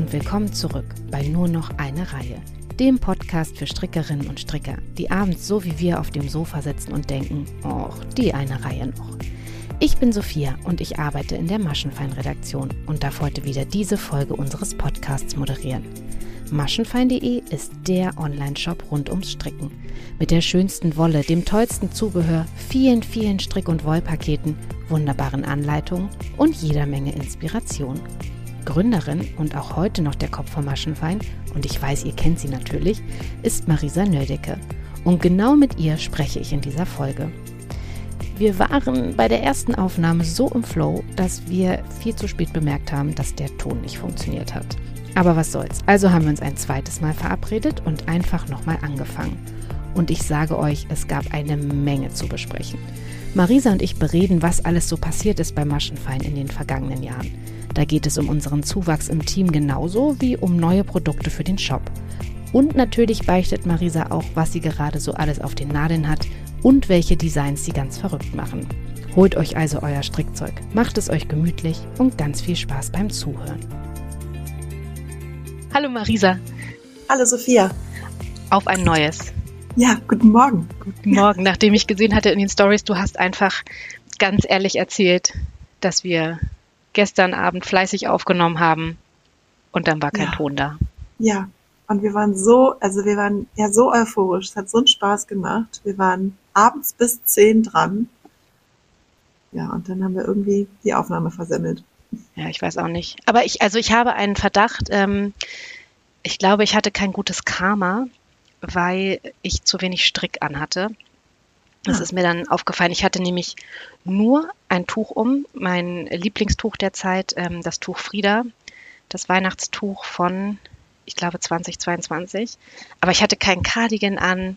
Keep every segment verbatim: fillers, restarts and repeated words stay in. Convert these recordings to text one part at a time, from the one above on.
und willkommen zurück bei Nur noch eine Reihe, dem Podcast für Strickerinnen und Stricker, die abends so wie wir auf dem Sofa sitzen und denken, och, die eine Reihe noch. Ich bin Sophia und ich arbeite in der Maschenfein-Redaktion und darf heute wieder diese Folge unseres Podcasts moderieren. Maschenfein punkt de ist der Online-Shop rund ums Stricken. Mit der schönsten Wolle, dem tollsten Zubehör, vielen, vielen Strick- und Wollpaketen, wunderbaren Anleitungen und jeder Menge Inspiration. Gründerin und auch heute noch der Kopf von Maschenfein, und ich weiß, ihr kennt sie natürlich, ist Marisa Nöldecke. Und genau mit ihr spreche ich in dieser Folge. Wir waren bei der ersten Aufnahme so im Flow, dass wir viel zu spät bemerkt haben, dass der Ton nicht funktioniert hat. Aber was soll's, also haben wir uns ein zweites Mal verabredet und einfach nochmal angefangen. Und ich sage euch, es gab eine Menge zu besprechen. Marisa und ich bereden, was alles so passiert ist bei Maschenfein in den vergangenen Jahren. Da geht es um unseren Zuwachs im Team genauso wie um neue Produkte für den Shop. Und natürlich beichtet Marisa auch, was sie gerade so alles auf den Nadeln hat und welche Designs sie ganz verrückt machen. Holt euch also euer Strickzeug, macht es euch gemütlich und ganz viel Spaß beim Zuhören. Hallo Marisa. Hallo Sophia. Auf ein neues. Ja, guten Morgen. Guten Morgen. Nachdem ich gesehen hatte in den Stories, du hast einfach ganz ehrlich erzählt, dass wir gestern Abend fleißig aufgenommen haben und dann war kein ja. Ton da. Ja, und wir waren so, also wir waren ja so euphorisch, es hat so einen Spaß gemacht. Wir waren abends bis zehn dran. Ja, und dann haben wir irgendwie die Aufnahme versemmelt. Ja, ich weiß auch nicht. Aber ich, also ich habe einen Verdacht, ähm, ich glaube, ich hatte kein gutes Karma, weil ich zu wenig Strick anhatte. Das Ah. ist mir dann aufgefallen. Ich hatte nämlich nur ein Tuch um, mein Lieblingstuch der Zeit, ähm, das Tuch Frieda, das Weihnachtstuch von, ich glaube, zwanzig zweiundzwanzig. Aber ich hatte kein Cardigan an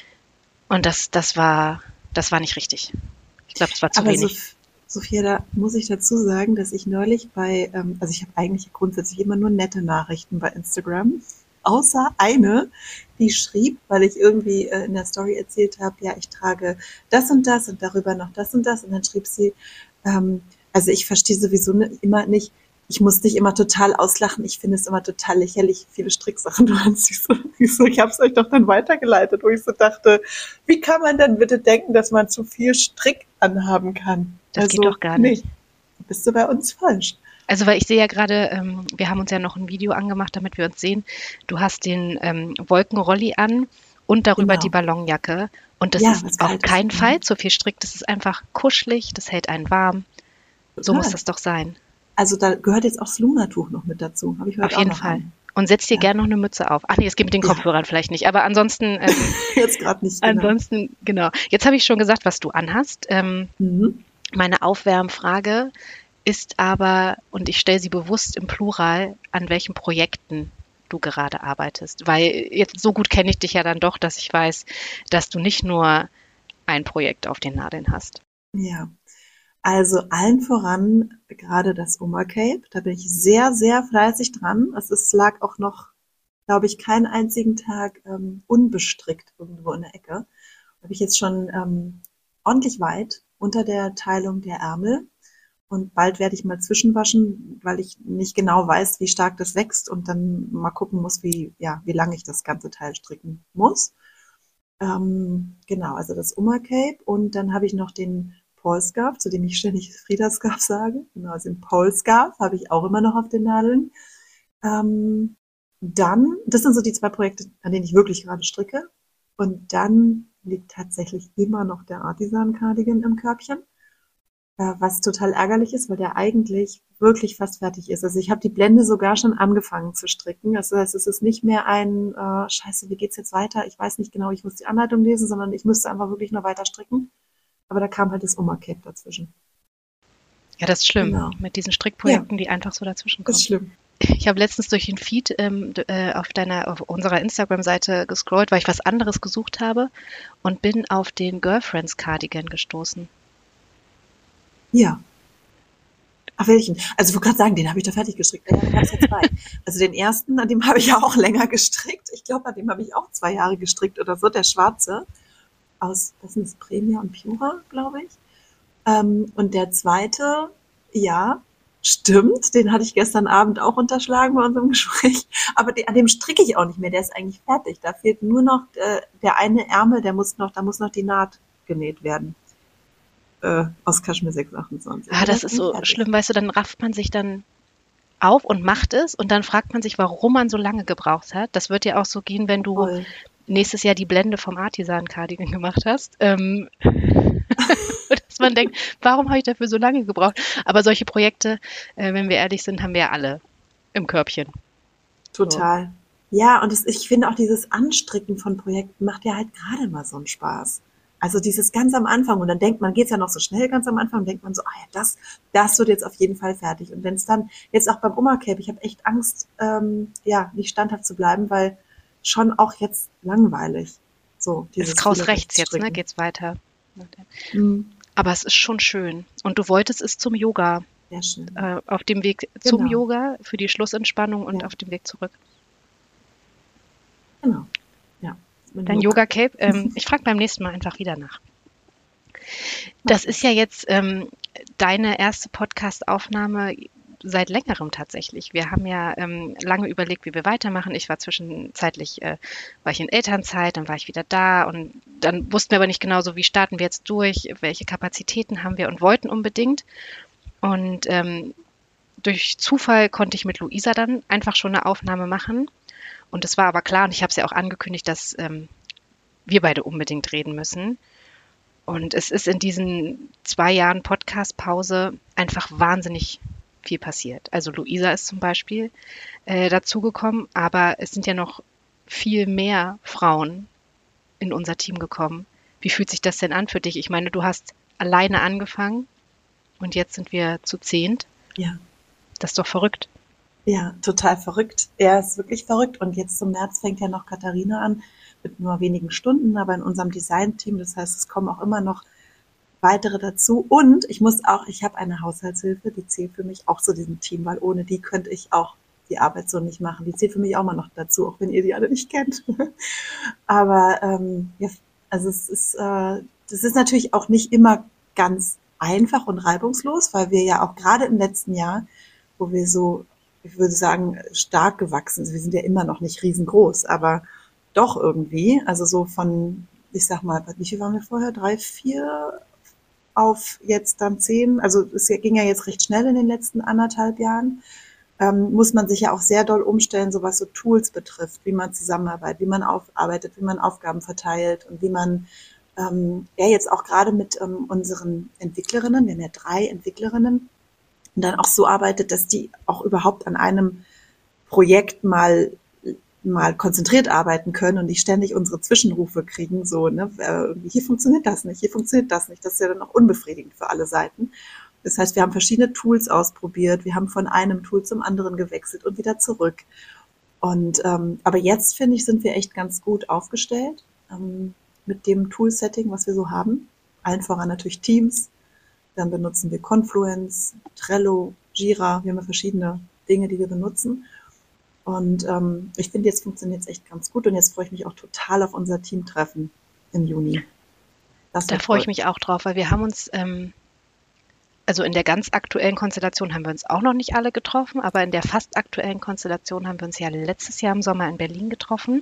und das, das war, das war nicht richtig. Ich glaube, es war zu Aber wenig. Sof- Sophia, da muss ich dazu sagen, dass ich neulich bei, ähm, also ich habe eigentlich grundsätzlich immer nur nette Nachrichten bei Instagram, außer eine, die schrieb, weil ich irgendwie äh, in der Story erzählt habe, ja, ich trage das und das und darüber noch das und das, und dann schrieb sie, ähm, also ich verstehe sowieso ne, immer nicht, ich muss dich immer total auslachen, ich finde es immer total lächerlich, viele Stricksachen du hast. Ich so, ich, so, ich habe es euch doch dann weitergeleitet, wo ich so dachte, wie kann man denn bitte denken, dass man zu viel Strick anhaben kann? Das also, geht doch gar nicht. Nee, bist du bei uns falsch. Also weil ich sehe ja gerade, ähm, wir haben uns ja noch ein Video angemacht, damit wir uns sehen. Du hast den ähm, Wolkenrolli an und darüber Genau. die Ballonjacke. Und das Ja, ist was auf kalt ist. keinen Mhm. Fall zu viel Strick. Das ist einfach kuschelig, das hält einen warm. So Total. muss das doch sein. Also da gehört jetzt auch das Luna-Tuch noch mit dazu. Habe ich heute Auf jeden auch noch Fall. an. Und setz dir Ja. gerne noch eine Mütze auf. Ach nee, es geht mit den Ja. Kopfhörern vielleicht nicht. Aber ansonsten, ähm, Jetzt gerade nicht, genau. ansonsten, genau. Jetzt habe ich schon gesagt, was du anhast. Ähm, Mhm. meine Aufwärmfrage ist aber, und ich stelle sie bewusst im Plural, an welchen Projekten du gerade arbeitest. Weil jetzt so gut kenne ich dich ja dann doch, dass ich weiß, dass du nicht nur ein Projekt auf den Nadeln hast. Ja, also allen voran gerade das Oma Cape. Da bin ich sehr, sehr fleißig dran. Es ist, lag auch noch, glaube ich, keinen einzigen Tag ähm, unbestrickt irgendwo in der Ecke. Da bin ich jetzt schon ähm, ordentlich weit unter der Teilung der Ärmel. Und bald werde ich mal zwischenwaschen, weil ich nicht genau weiß, wie stark das wächst und dann mal gucken muss, wie, ja, wie lange ich das ganze Teil stricken muss. Ähm, genau, also das Oma Cape, und dann habe ich noch den Paul Scarf, zu dem ich ständig Frieda Scarf sage. Genau, also den Paul Scarf habe ich auch immer noch auf den Nadeln. Ähm, dann, das sind so die zwei Projekte, an denen ich wirklich gerade stricke. Und dann liegt tatsächlich immer noch der Artisan Cardigan im Körbchen. Äh, was total ärgerlich ist, weil der eigentlich wirklich fast fertig ist. Also ich habe die Blende sogar schon angefangen zu stricken. Das heißt, es ist nicht mehr ein äh, Scheiße, wie geht's jetzt weiter? Ich weiß nicht genau, ich muss die Anleitung lesen, sondern ich müsste einfach wirklich nur weiter stricken. Aber da kam halt das Oma Cape dazwischen. Ja, das ist schlimm. Genau. Mit diesen Strickprojekten, die einfach so dazwischen Das kommen. ist schlimm. Ich habe letztens durch den Feed ähm, d- äh, auf deiner, auf unserer Instagram-Seite gescrollt, weil ich was anderes gesucht habe und bin auf den Girlfriends Cardigan gestoßen. Ja. Ach, welchen? Also ich wollte gerade sagen, den habe ich doch fertig gestrickt. Ja, da gab es ja zwei. Also den ersten, an dem habe ich ja auch länger gestrickt. Ich glaube, an dem habe ich auch zwei Jahre gestrickt oder so, der schwarze. Aus, was ist das, Premia und Pura, glaube ich. Ähm, und der zweite, ja, Stimmt, den hatte ich gestern Abend auch unterschlagen bei unserem Gespräch. Aber de, an dem stricke ich auch nicht mehr. Der ist eigentlich fertig. Da fehlt nur noch äh, der eine Ärmel, der muss noch, da muss noch die Naht genäht werden. Äh, aus Kaschmir sechs achtundzwanzig. Ah, das ist so schlimm, weißt du, dann rafft man sich dann auf und macht es und dann fragt man sich, warum man so lange gebraucht hat. Das wird ja auch so gehen, wenn du Voll. nächstes Jahr die Blende vom Artisan-Cardigan gemacht hast. Ähm, dass man denkt, warum habe ich dafür so lange gebraucht? Aber solche Projekte, äh, wenn wir ehrlich sind, haben wir ja alle im Körbchen. So. Total. Ja, und das, ich finde auch dieses Anstricken von Projekten macht ja halt gerade mal so einen Spaß. Also dieses ganz am Anfang und dann denkt man, geht's ja noch so schnell ganz am Anfang, denkt man so, ah ja, das, das wird jetzt auf jeden Fall fertig. Und wenn es dann jetzt auch beim Oma-Cape, ich habe echt Angst, ähm, ja, nicht standhaft zu bleiben, weil schon auch jetzt langweilig. So, Ist dieses Kraus viele rechts jetzt, ne? Stricken. Geht's weiter. Mhm. Aber es ist schon schön. Und du wolltest es zum Yoga. Sehr schön. Äh, auf dem Weg zum Genau. Yoga, für die Schlussentspannung und Ja, auf dem Weg zurück. genau. Ja, mein Dein Yoga. Yoga-Cape, ähm, ich frage beim nächsten Mal einfach wieder nach. Mach Das ist ja jetzt ähm, deine erste Podcast-Aufnahme seit längerem tatsächlich. Wir haben ja ähm, lange überlegt, wie wir weitermachen. Ich war zwischenzeitlich, äh, war ich in Elternzeit, dann war ich wieder da und dann wussten wir aber nicht genau so, wie starten wir jetzt durch, welche Kapazitäten haben wir und wollten unbedingt. Und ähm, durch Zufall konnte ich mit Luisa dann einfach schon eine Aufnahme machen. Und es war aber klar, und ich habe es ja auch angekündigt, dass ähm, wir beide unbedingt reden müssen. Und es ist in diesen zwei Jahren Podcast-Pause einfach wahnsinnig viel passiert. Also Luisa ist zum Beispiel äh, dazugekommen, aber es sind ja noch viel mehr Frauen in unser Team gekommen. Wie fühlt sich das denn an für dich? Ich meine, du hast alleine angefangen und jetzt sind wir zu zehnt. Ja. Das ist doch verrückt. Ja, total verrückt. Er ist wirklich verrückt. Und jetzt zum März fängt ja noch Katharina an mit nur wenigen Stunden, aber in unserem Design-Team. Das heißt, es kommen auch immer noch weitere dazu. Und ich muss auch, ich habe eine Haushaltshilfe, die zählt für mich auch zu diesem Team, weil ohne die könnte ich auch die Arbeit so nicht machen. Die zählt für mich auch mal noch dazu, auch wenn ihr die alle nicht kennt. Aber ähm, ja, also es ist, äh, das ist natürlich auch nicht immer ganz einfach und reibungslos, weil wir ja auch gerade im letzten Jahr, wo wir so, ich würde sagen, stark gewachsen sind. Wir sind ja immer noch nicht riesengroß, aber doch irgendwie. Also so von, ich sag mal, wie viel waren wir vorher? Drei, vier auf jetzt dann zehn. Also es ging ja jetzt recht schnell in den letzten anderthalb Jahren. Ähm, muss man sich ja auch sehr doll umstellen, so was so Tools betrifft, wie man zusammenarbeitet, wie man aufarbeitet, wie man Aufgaben verteilt und wie man ähm, ja jetzt auch gerade mit ähm, unseren Entwicklerinnen, wir haben ja drei Entwicklerinnen, und dann auch so arbeitet, dass die auch überhaupt an einem Projekt mal mal konzentriert arbeiten können und nicht ständig unsere Zwischenrufe kriegen, so, ne, äh, hier funktioniert das nicht, hier funktioniert das nicht. Das ist ja dann auch unbefriedigend für alle Seiten. Das heißt, wir haben verschiedene Tools ausprobiert, wir haben von einem Tool zum anderen gewechselt und wieder zurück. Und ähm, aber jetzt, finde ich, sind wir echt ganz gut aufgestellt ähm, mit dem Tool-Setting, was wir so haben. Allen voran natürlich Teams. Dann benutzen wir Confluence, Trello, Jira. Wir haben ja verschiedene Dinge, die wir benutzen. Und ähm, ich finde, jetzt funktioniert es echt ganz gut. Und jetzt freue ich mich auch total auf unser Teamtreffen im Juni. Das Da wird freue ich toll. mich auch drauf, weil wir haben uns, ähm, also in der ganz aktuellen Konstellation haben wir uns auch noch nicht alle getroffen, aber in der fast aktuellen Konstellation haben wir uns ja letztes Jahr im Sommer in Berlin getroffen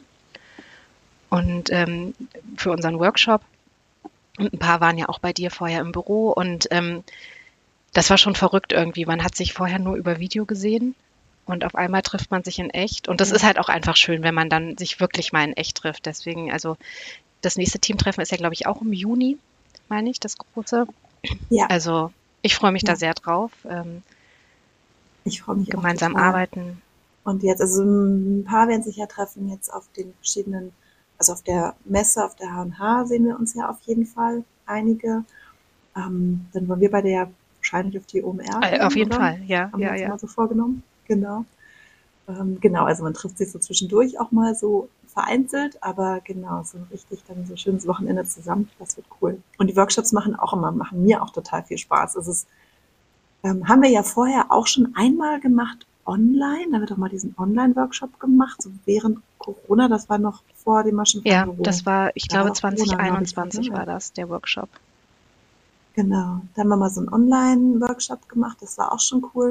und ähm, für unseren Workshop. Und ein paar waren ja auch bei dir vorher im Büro und ähm, das war schon verrückt irgendwie. Man hat sich vorher nur über Video gesehen und auf einmal trifft man sich in echt. Und das Ja. ist halt auch einfach schön, wenn man dann sich wirklich mal in echt trifft. Deswegen, also das nächste Teamtreffen ist ja, glaube ich, auch im Juni, meine ich, das große. Ja, Also ich freue mich da ja, sehr drauf. Ähm, ich freue mich auch gemeinsam total. arbeiten. Und jetzt, also ein paar werden sich ja treffen jetzt auf den verschiedenen, also auf der Messe, auf der H und H sehen wir uns ja auf jeden Fall einige. Ähm, dann wollen wir beide ja wahrscheinlich auf die O M R Äh, auf gehen, jeden oder? Fall, ja, Haben wir ja, uns ja. mal so vorgenommen. Genau. Ähm, genau, also man trifft sich so zwischendurch auch mal so vereinzelt, aber genau, so richtig dann so ein schönes Wochenende zusammen, das wird cool. Und die Workshops machen auch immer, machen mir auch total viel Spaß. Es ist, ähm, haben wir ja vorher auch schon einmal gemacht online, da haben wir doch mal diesen Online-Workshop gemacht, so während Corona, das war noch vor dem Ja, Maschinenfachbüro. das war, ich Da war glaube, doch Corona, glaube ich, zwanzig einundzwanzig ne? war das, der Workshop. Genau. Da haben wir mal so einen Online-Workshop gemacht, das war auch schon cool.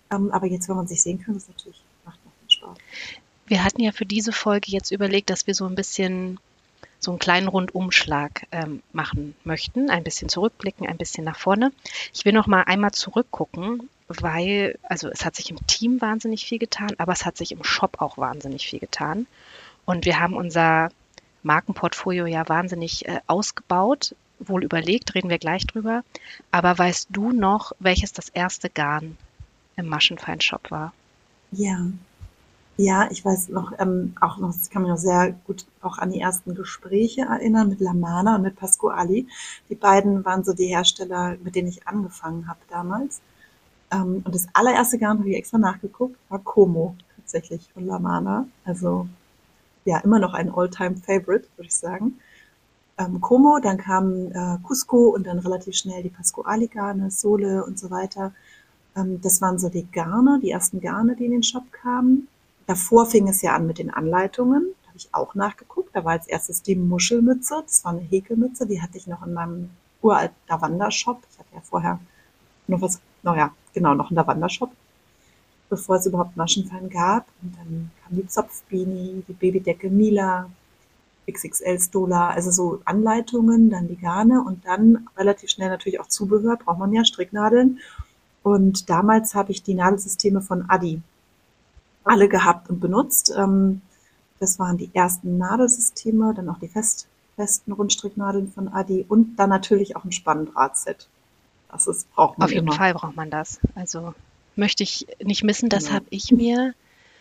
Ähm, aber jetzt, wenn man sich sehen kann, das natürlich macht noch viel Spaß. Wir hatten ja für diese Folge jetzt überlegt, dass wir so ein bisschen so einen kleinen Rundumschlag ähm, machen möchten, ein bisschen zurückblicken, ein bisschen nach vorne. Ich will noch mal einmal zurückgucken, weil, also es hat sich im Team wahnsinnig viel getan, aber es hat sich im Shop auch wahnsinnig viel getan. Und wir haben unser Markenportfolio ja wahnsinnig äh, ausgebaut, wohl überlegt, reden wir gleich drüber. Aber weißt du noch, welches das erste Garn im Maschenfein-Shop war? Ja, ja, ich weiß noch, ähm, auch noch, ich kann mich noch sehr gut auch an die ersten Gespräche erinnern mit Lamana und mit Pasquali. Die beiden waren so die Hersteller, mit denen ich angefangen habe damals. Ähm, und das allererste Garn, habe ich extra nachgeguckt, war Como tatsächlich von Lamana. Also ja, immer noch ein All-Time-Favorite, würde ich sagen. Ähm, Como, dann kam äh, Cusco und dann relativ schnell die Pasquali-Garne, Sole und so weiter. Ähm, das waren so die Garne, die ersten Garne, die in den Shop kamen. Davor fing es ja an mit den Anleitungen. Da habe ich auch nachgeguckt. Da war als erstes die Muschelmütze. Das war eine Häkelmütze. Die hatte ich noch in meinem uralten Lavanda-Shop. Ich hatte ja vorher noch was, naja, genau, noch einen Lavanda-Shop, bevor es überhaupt Maschenfein gab. Und dann kam die Zopfbeanie, die Babydecke Mila, X X L Stola, also so Anleitungen, dann die Garne und dann relativ schnell natürlich auch Zubehör, braucht man ja, Stricknadeln. Und damals habe ich die Nadelsysteme von Adi alle gehabt und benutzt. Ähm, das waren die ersten Nadelsysteme, dann auch die fest, festen Rundstricknadeln von Adi und dann natürlich auch ein Spanndrahtset. Das ist, braucht man Auf jeden immer. Fall braucht man das. Also möchte ich nicht missen. Das Genau. habe ich mir,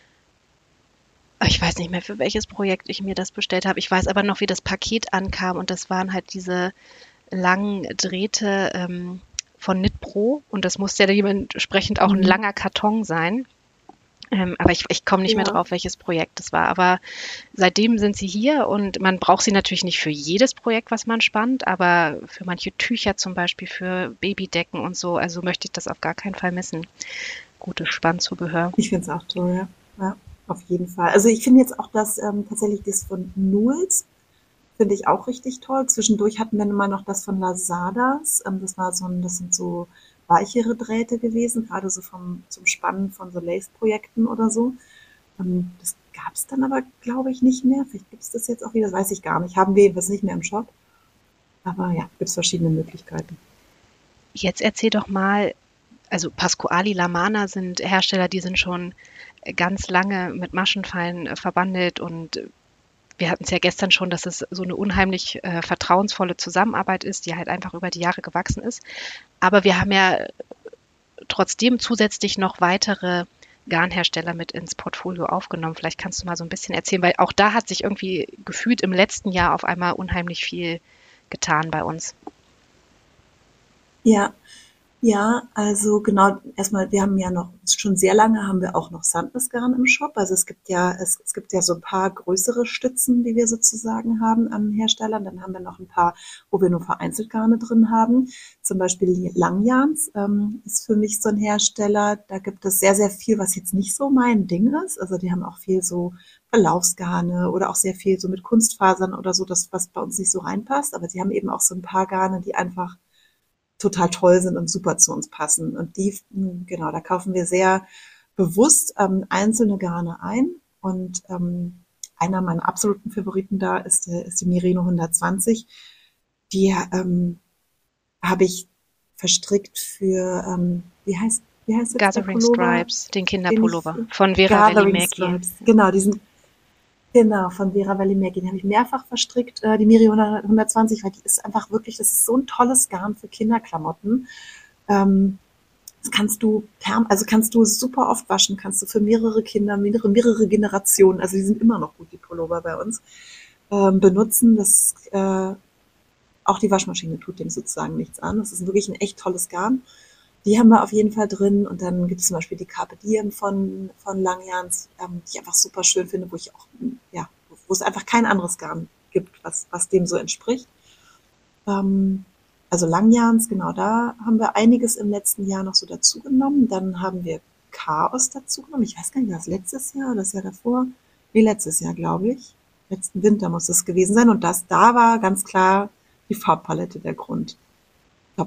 ich weiß nicht mehr, für welches Projekt ich mir das bestellt habe. Ich weiß aber noch, wie das Paket ankam und das waren halt diese langen Drähte ähm, von Knit Pro und das musste ja dementsprechend auch ein Mhm. langer Karton sein. Ähm, aber ich, ich komme nicht mehr Ja. drauf, welches Projekt das war. Aber seitdem sind sie hier und man braucht sie natürlich nicht für jedes Projekt, was man spannt, aber für manche Tücher zum Beispiel, für Babydecken und so, also möchte ich das auf gar keinen Fall missen. Gutes Spannzubehör. Ich finde es auch toll, ja. Ja, auf jeden Fall. Also ich finde jetzt auch das ähm, tatsächlich das von Nuels, finde ich auch richtig toll. Zwischendurch hatten wir immer noch das von Lazadas. Ähm, das war so ein, das sind so weichere Drähte gewesen, gerade so vom, zum Spannen von so Lace-Projekten oder so. Ähm, das gab es dann aber, glaube ich, nicht mehr. Vielleicht gibt es das jetzt auch wieder, das weiß ich gar nicht. Haben wir was nicht mehr im Shop. Aber ja, gibt es verschiedene Möglichkeiten. Jetzt erzähl doch mal, also Pasquali, Lamana sind Hersteller, die sind schon ganz lange mit Maschenfallen äh, verbandelt und wir hatten es ja gestern schon, dass es so eine unheimlich äh, vertrauensvolle Zusammenarbeit ist, die halt einfach über die Jahre gewachsen ist. Aber wir haben ja trotzdem zusätzlich noch weitere Garnhersteller mit ins Portfolio aufgenommen. Vielleicht kannst du mal so ein bisschen erzählen, weil auch da hat sich irgendwie gefühlt im letzten Jahr auf einmal unheimlich viel getan bei uns. Ja, ja, also genau, erstmal, wir haben ja noch, schon sehr lange haben wir auch noch Sandnesgarn im Shop. Also es gibt ja, es, es gibt ja so ein paar größere Stützen, die wir sozusagen haben an Herstellern. Dann haben wir noch ein paar, wo wir nur vereinzelt Garne drin haben. Zum Beispiel Langjans ähm, ist für mich so ein Hersteller. Da gibt es sehr, sehr viel, was jetzt nicht so mein Ding ist. Also die haben auch viel so Verlaufsgarne oder auch sehr viel so mit Kunstfasern oder so, das, was bei uns nicht so reinpasst. Aber sie haben eben auch so ein paar Garne, die einfach total toll sind und super zu uns passen. Und die, genau, da kaufen wir sehr bewusst ähm, einzelne Garne ein. Und ähm, einer meiner absoluten Favoriten da ist, äh, ist die Merino hundertzwanzig. Die ähm, habe ich verstrickt für, ähm, wie heißt, wie heißt jetzt der Gathering Pullover, Stripes, den den ich, Kinderpullover von Vera Gathering Wellimäki. Stripes, genau, diesen, genau, von Vera Wellimäki. Den habe ich mehrfach verstrickt, äh, die Miri hundertzwanzig, weil die ist einfach wirklich, das ist so ein tolles Garn für Kinderklamotten. Ähm, das kannst du, also kannst du super oft waschen, kannst du für mehrere Kinder, mehrere, mehrere Generationen, also die sind immer noch gut, die Pullover bei uns, ähm, benutzen. Das, äh, auch die Waschmaschine tut dem sozusagen nichts an. Das ist wirklich ein echt tolles Garn. Die haben wir auf jeden Fall drin. Und dann gibt es zum Beispiel die Carpe Diem von, von Langjans, ähm, die ich einfach super schön finde, wo ich auch, ja, wo es einfach kein anderes Garn gibt, was, was dem so entspricht. Ähm, also Langjans, genau, da haben wir einiges im letzten Jahr noch so dazugenommen. Dann haben wir Chaos dazugenommen. Ich weiß gar nicht, war das letztes Jahr oder das Jahr davor? Nee, letztes Jahr, glaube ich. Letzten Winter muss es gewesen sein. Und das, da war ganz klar die Farbpalette der Grund. Ich glaube,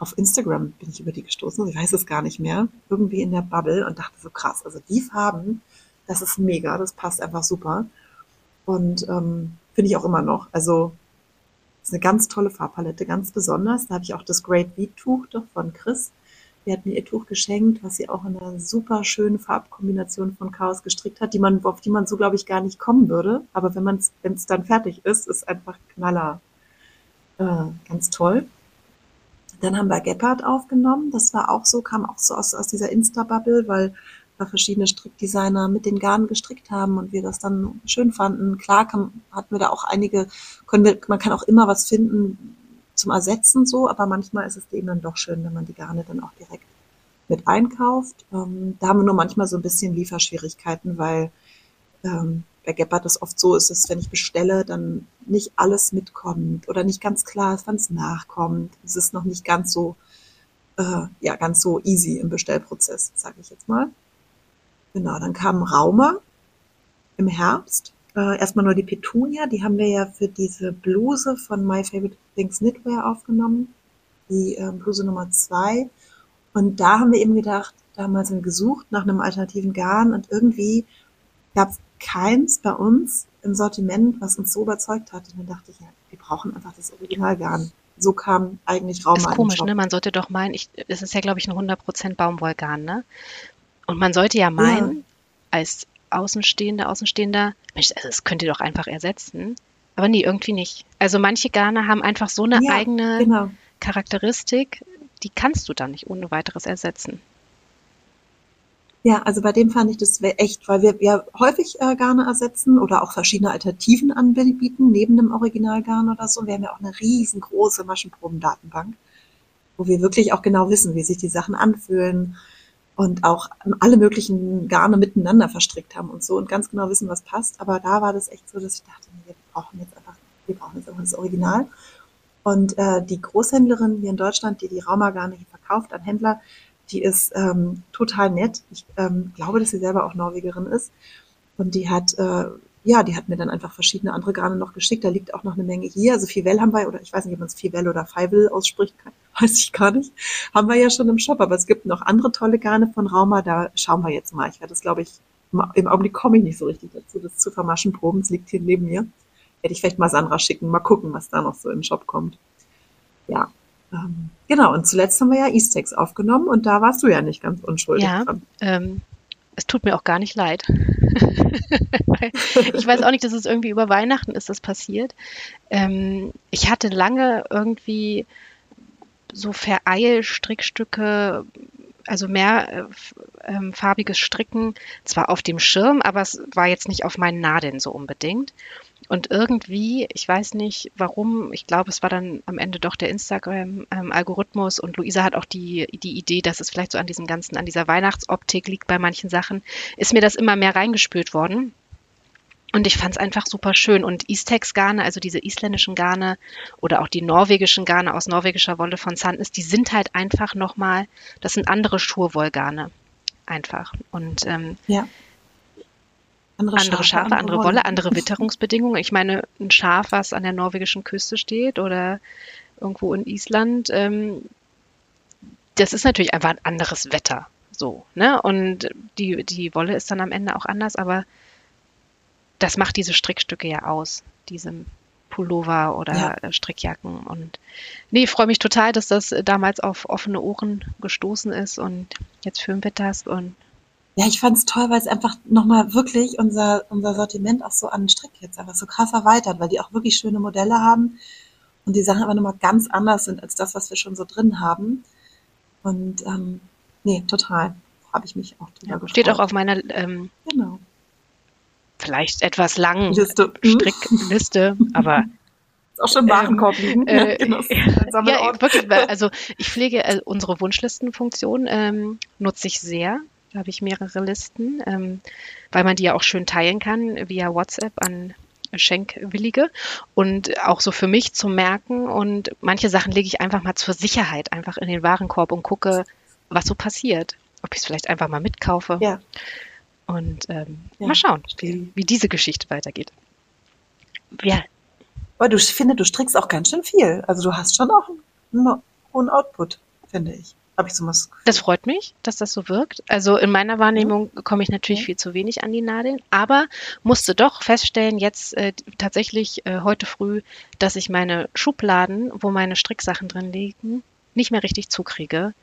auf Instagram bin ich über die gestoßen, ich weiß es gar nicht mehr, irgendwie in der Bubble und dachte so krass, also die Farben, das ist mega, das passt einfach super. Und ähm, finde ich auch immer noch. Also das ist eine ganz tolle Farbpalette, ganz besonders. Da habe ich auch das Great Beat Tuch doch von Chris. Die hat mir ihr Tuch geschenkt, was sie auch in einer super schönen Farbkombination von Chaos gestrickt hat, die man, auf die man so, glaube ich, gar nicht kommen würde. Aber wenn man es, wenn es dann fertig ist, ist einfach Knaller. Äh, ganz toll. Dann haben wir Gepard aufgenommen. Das war auch so, kam auch so aus, aus dieser Insta-Bubble, weil da verschiedene Strickdesigner mit den Garnen gestrickt haben und wir das dann schön fanden. Klar kann, hatten wir da auch einige, können wir, man kann auch immer was finden zum Ersetzen so, aber manchmal ist es eben dann doch schön, wenn man die Garne dann auch direkt mit einkauft. Ähm, da haben wir nur manchmal so ein bisschen Lieferschwierigkeiten, weil ähm, bei Gepard das oft so ist, dass wenn ich bestelle, dann nicht alles mitkommt oder nicht ganz klar ist, wann es nachkommt. Es ist noch nicht ganz so, äh, ja, ganz so easy im Bestellprozess, sage ich jetzt mal. Genau, dann kam Rauma im Herbst. Äh, erstmal nur die Petunia, die haben wir ja für diese Bluse von My Favorite Things Knitwear aufgenommen. Die äh, Bluse Nummer zwei. Und da haben wir eben gedacht, damals haben wir gesucht nach einem alternativen Garn und irgendwie gab es keins bei uns im Sortiment, was uns so überzeugt hat. Und dann dachte ich, ja, wir brauchen einfach das Originalgarn. So kam eigentlich Rauma. Ist komisch, ne? Man sollte doch meinen, ich, es ist ja, glaube ich, ein hundert Prozent Baumwollgarn, ne? Und man sollte ja meinen, ja, als Außenstehender, Außenstehender, Mensch, also das könnt ihr doch einfach ersetzen. Aber nee, irgendwie nicht. Also manche Garne haben einfach so eine ja, eigene genau. Charakteristik, die kannst du dann nicht ohne weiteres ersetzen. Ja, also bei dem fand ich das echt, weil wir ja häufig äh, Garne ersetzen oder auch verschiedene Alternativen anbieten, neben dem Originalgarn oder so. Wir haben ja auch eine riesengroße Maschenprobendatenbank, wo wir wirklich auch genau wissen, wie sich die Sachen anfühlen und auch alle möglichen Garne miteinander verstrickt haben und so und ganz genau wissen, was passt. Aber da war das echt so, dass ich dachte, wir brauchen jetzt einfach, wir brauchen jetzt einfach das Original. Und äh, die Großhändlerin hier in Deutschland, die die Rauma-Garne hier verkauft an Händler, die ist ähm, total nett. Ich ähm, glaube, dass sie selber auch Norwegerin ist. Und die hat, äh, ja, die hat mir dann einfach verschiedene andere Garne noch geschickt. Da liegt auch noch eine Menge hier. Also Fivel haben wir, oder ich weiß nicht, ob man es Fivel oder Fivel ausspricht, weiß ich gar nicht. Haben wir ja schon im Shop. Aber es gibt noch andere tolle Garne von Rauma. Da schauen wir jetzt mal. Ich werde das, glaube ich, im Augenblick komme ich nicht so richtig dazu, das zu vermaschen. Proben, es liegt hier neben mir. Werde ich vielleicht mal Sandra schicken. Mal gucken, was da noch so in den Shop kommt. Ja. Ähm, genau, und zuletzt haben wir ja Eastex aufgenommen und da warst du ja nicht ganz unschuldig Ja, dran. ähm, es tut mir auch gar nicht leid. Ich weiß auch nicht, dass es irgendwie über Weihnachten ist das passiert. Ähm, ich hatte lange irgendwie so Vereil-Strickstücke, also mehr äh, ähm, farbiges Stricken, zwar auf dem Schirm, aber es war jetzt nicht auf meinen Nadeln so unbedingt. Und irgendwie, ich weiß nicht warum, ich glaube, es war dann am Ende doch der Instagram-Algorithmus und Luisa hat auch die, die Idee, dass es vielleicht so an diesem ganzen, an dieser Weihnachtsoptik liegt bei manchen Sachen, ist mir das immer mehr reingespült worden. Und ich fand es einfach super schön. Und Eastex-Garne, also diese isländischen Garne oder auch die norwegischen Garne aus norwegischer Wolle von Sandnes, die sind halt einfach nochmal, das sind andere Schurwollgarne. Einfach. Und ähm, ja. Andere, andere Schafe, Schafe, andere Wolle, Wolle, andere Witterungsbedingungen. Ich meine, ein Schaf, was an der norwegischen Küste steht oder irgendwo in Island, ähm, das ist natürlich einfach ein anderes Wetter. So, ne? Und die, die Wolle ist dann am Ende auch anders, aber das macht diese Strickstücke ja aus, diese Pullover oder ja. Strickjacken. Und nee, ich freue mich total, dass das damals auf offene Ohren gestoßen ist und jetzt für den Witters und ja, ich fand es toll, weil es einfach nochmal wirklich unser, unser Sortiment auch so an den Strick jetzt einfach so krass erweitert, weil die auch wirklich schöne Modelle haben und die Sachen aber nochmal ganz anders sind als das, was wir schon so drin haben. Und ähm, nee, total. Habe ich mich auch drüber ja, gefreut. Steht auch auf meiner ähm, genau. vielleicht etwas langen Liste. Strickliste, aber ist auch schon im Warenkorb liegen. Äh, ja, genau. ja, wirklich, also ich pflege äh, unsere Wunschlistenfunktion, ähm, nutze ich sehr. Da habe ich mehrere Listen, ähm, weil man die ja auch schön teilen kann via WhatsApp an Schenkwillige und auch so für mich zum Merken. Und manche Sachen lege ich einfach mal zur Sicherheit einfach in den Warenkorb und gucke, was so passiert. Ob ich es vielleicht einfach mal mitkaufe. Ja. Und ähm, ja. mal schauen, wie, wie diese Geschichte weitergeht. Ja. Aber du, ich finde, du strickst auch ganz schön viel. Also du hast schon auch einen hohen Output. finde ich. Habe ich so was Gefühl. Das freut mich, dass das so wirkt. Also in meiner Wahrnehmung Ja. komme ich natürlich Ja. viel zu wenig an die Nadeln, aber musste doch feststellen, jetzt äh, tatsächlich äh, heute früh, dass ich meine Schubladen, wo meine Stricksachen drin liegen, nicht mehr richtig zukriege.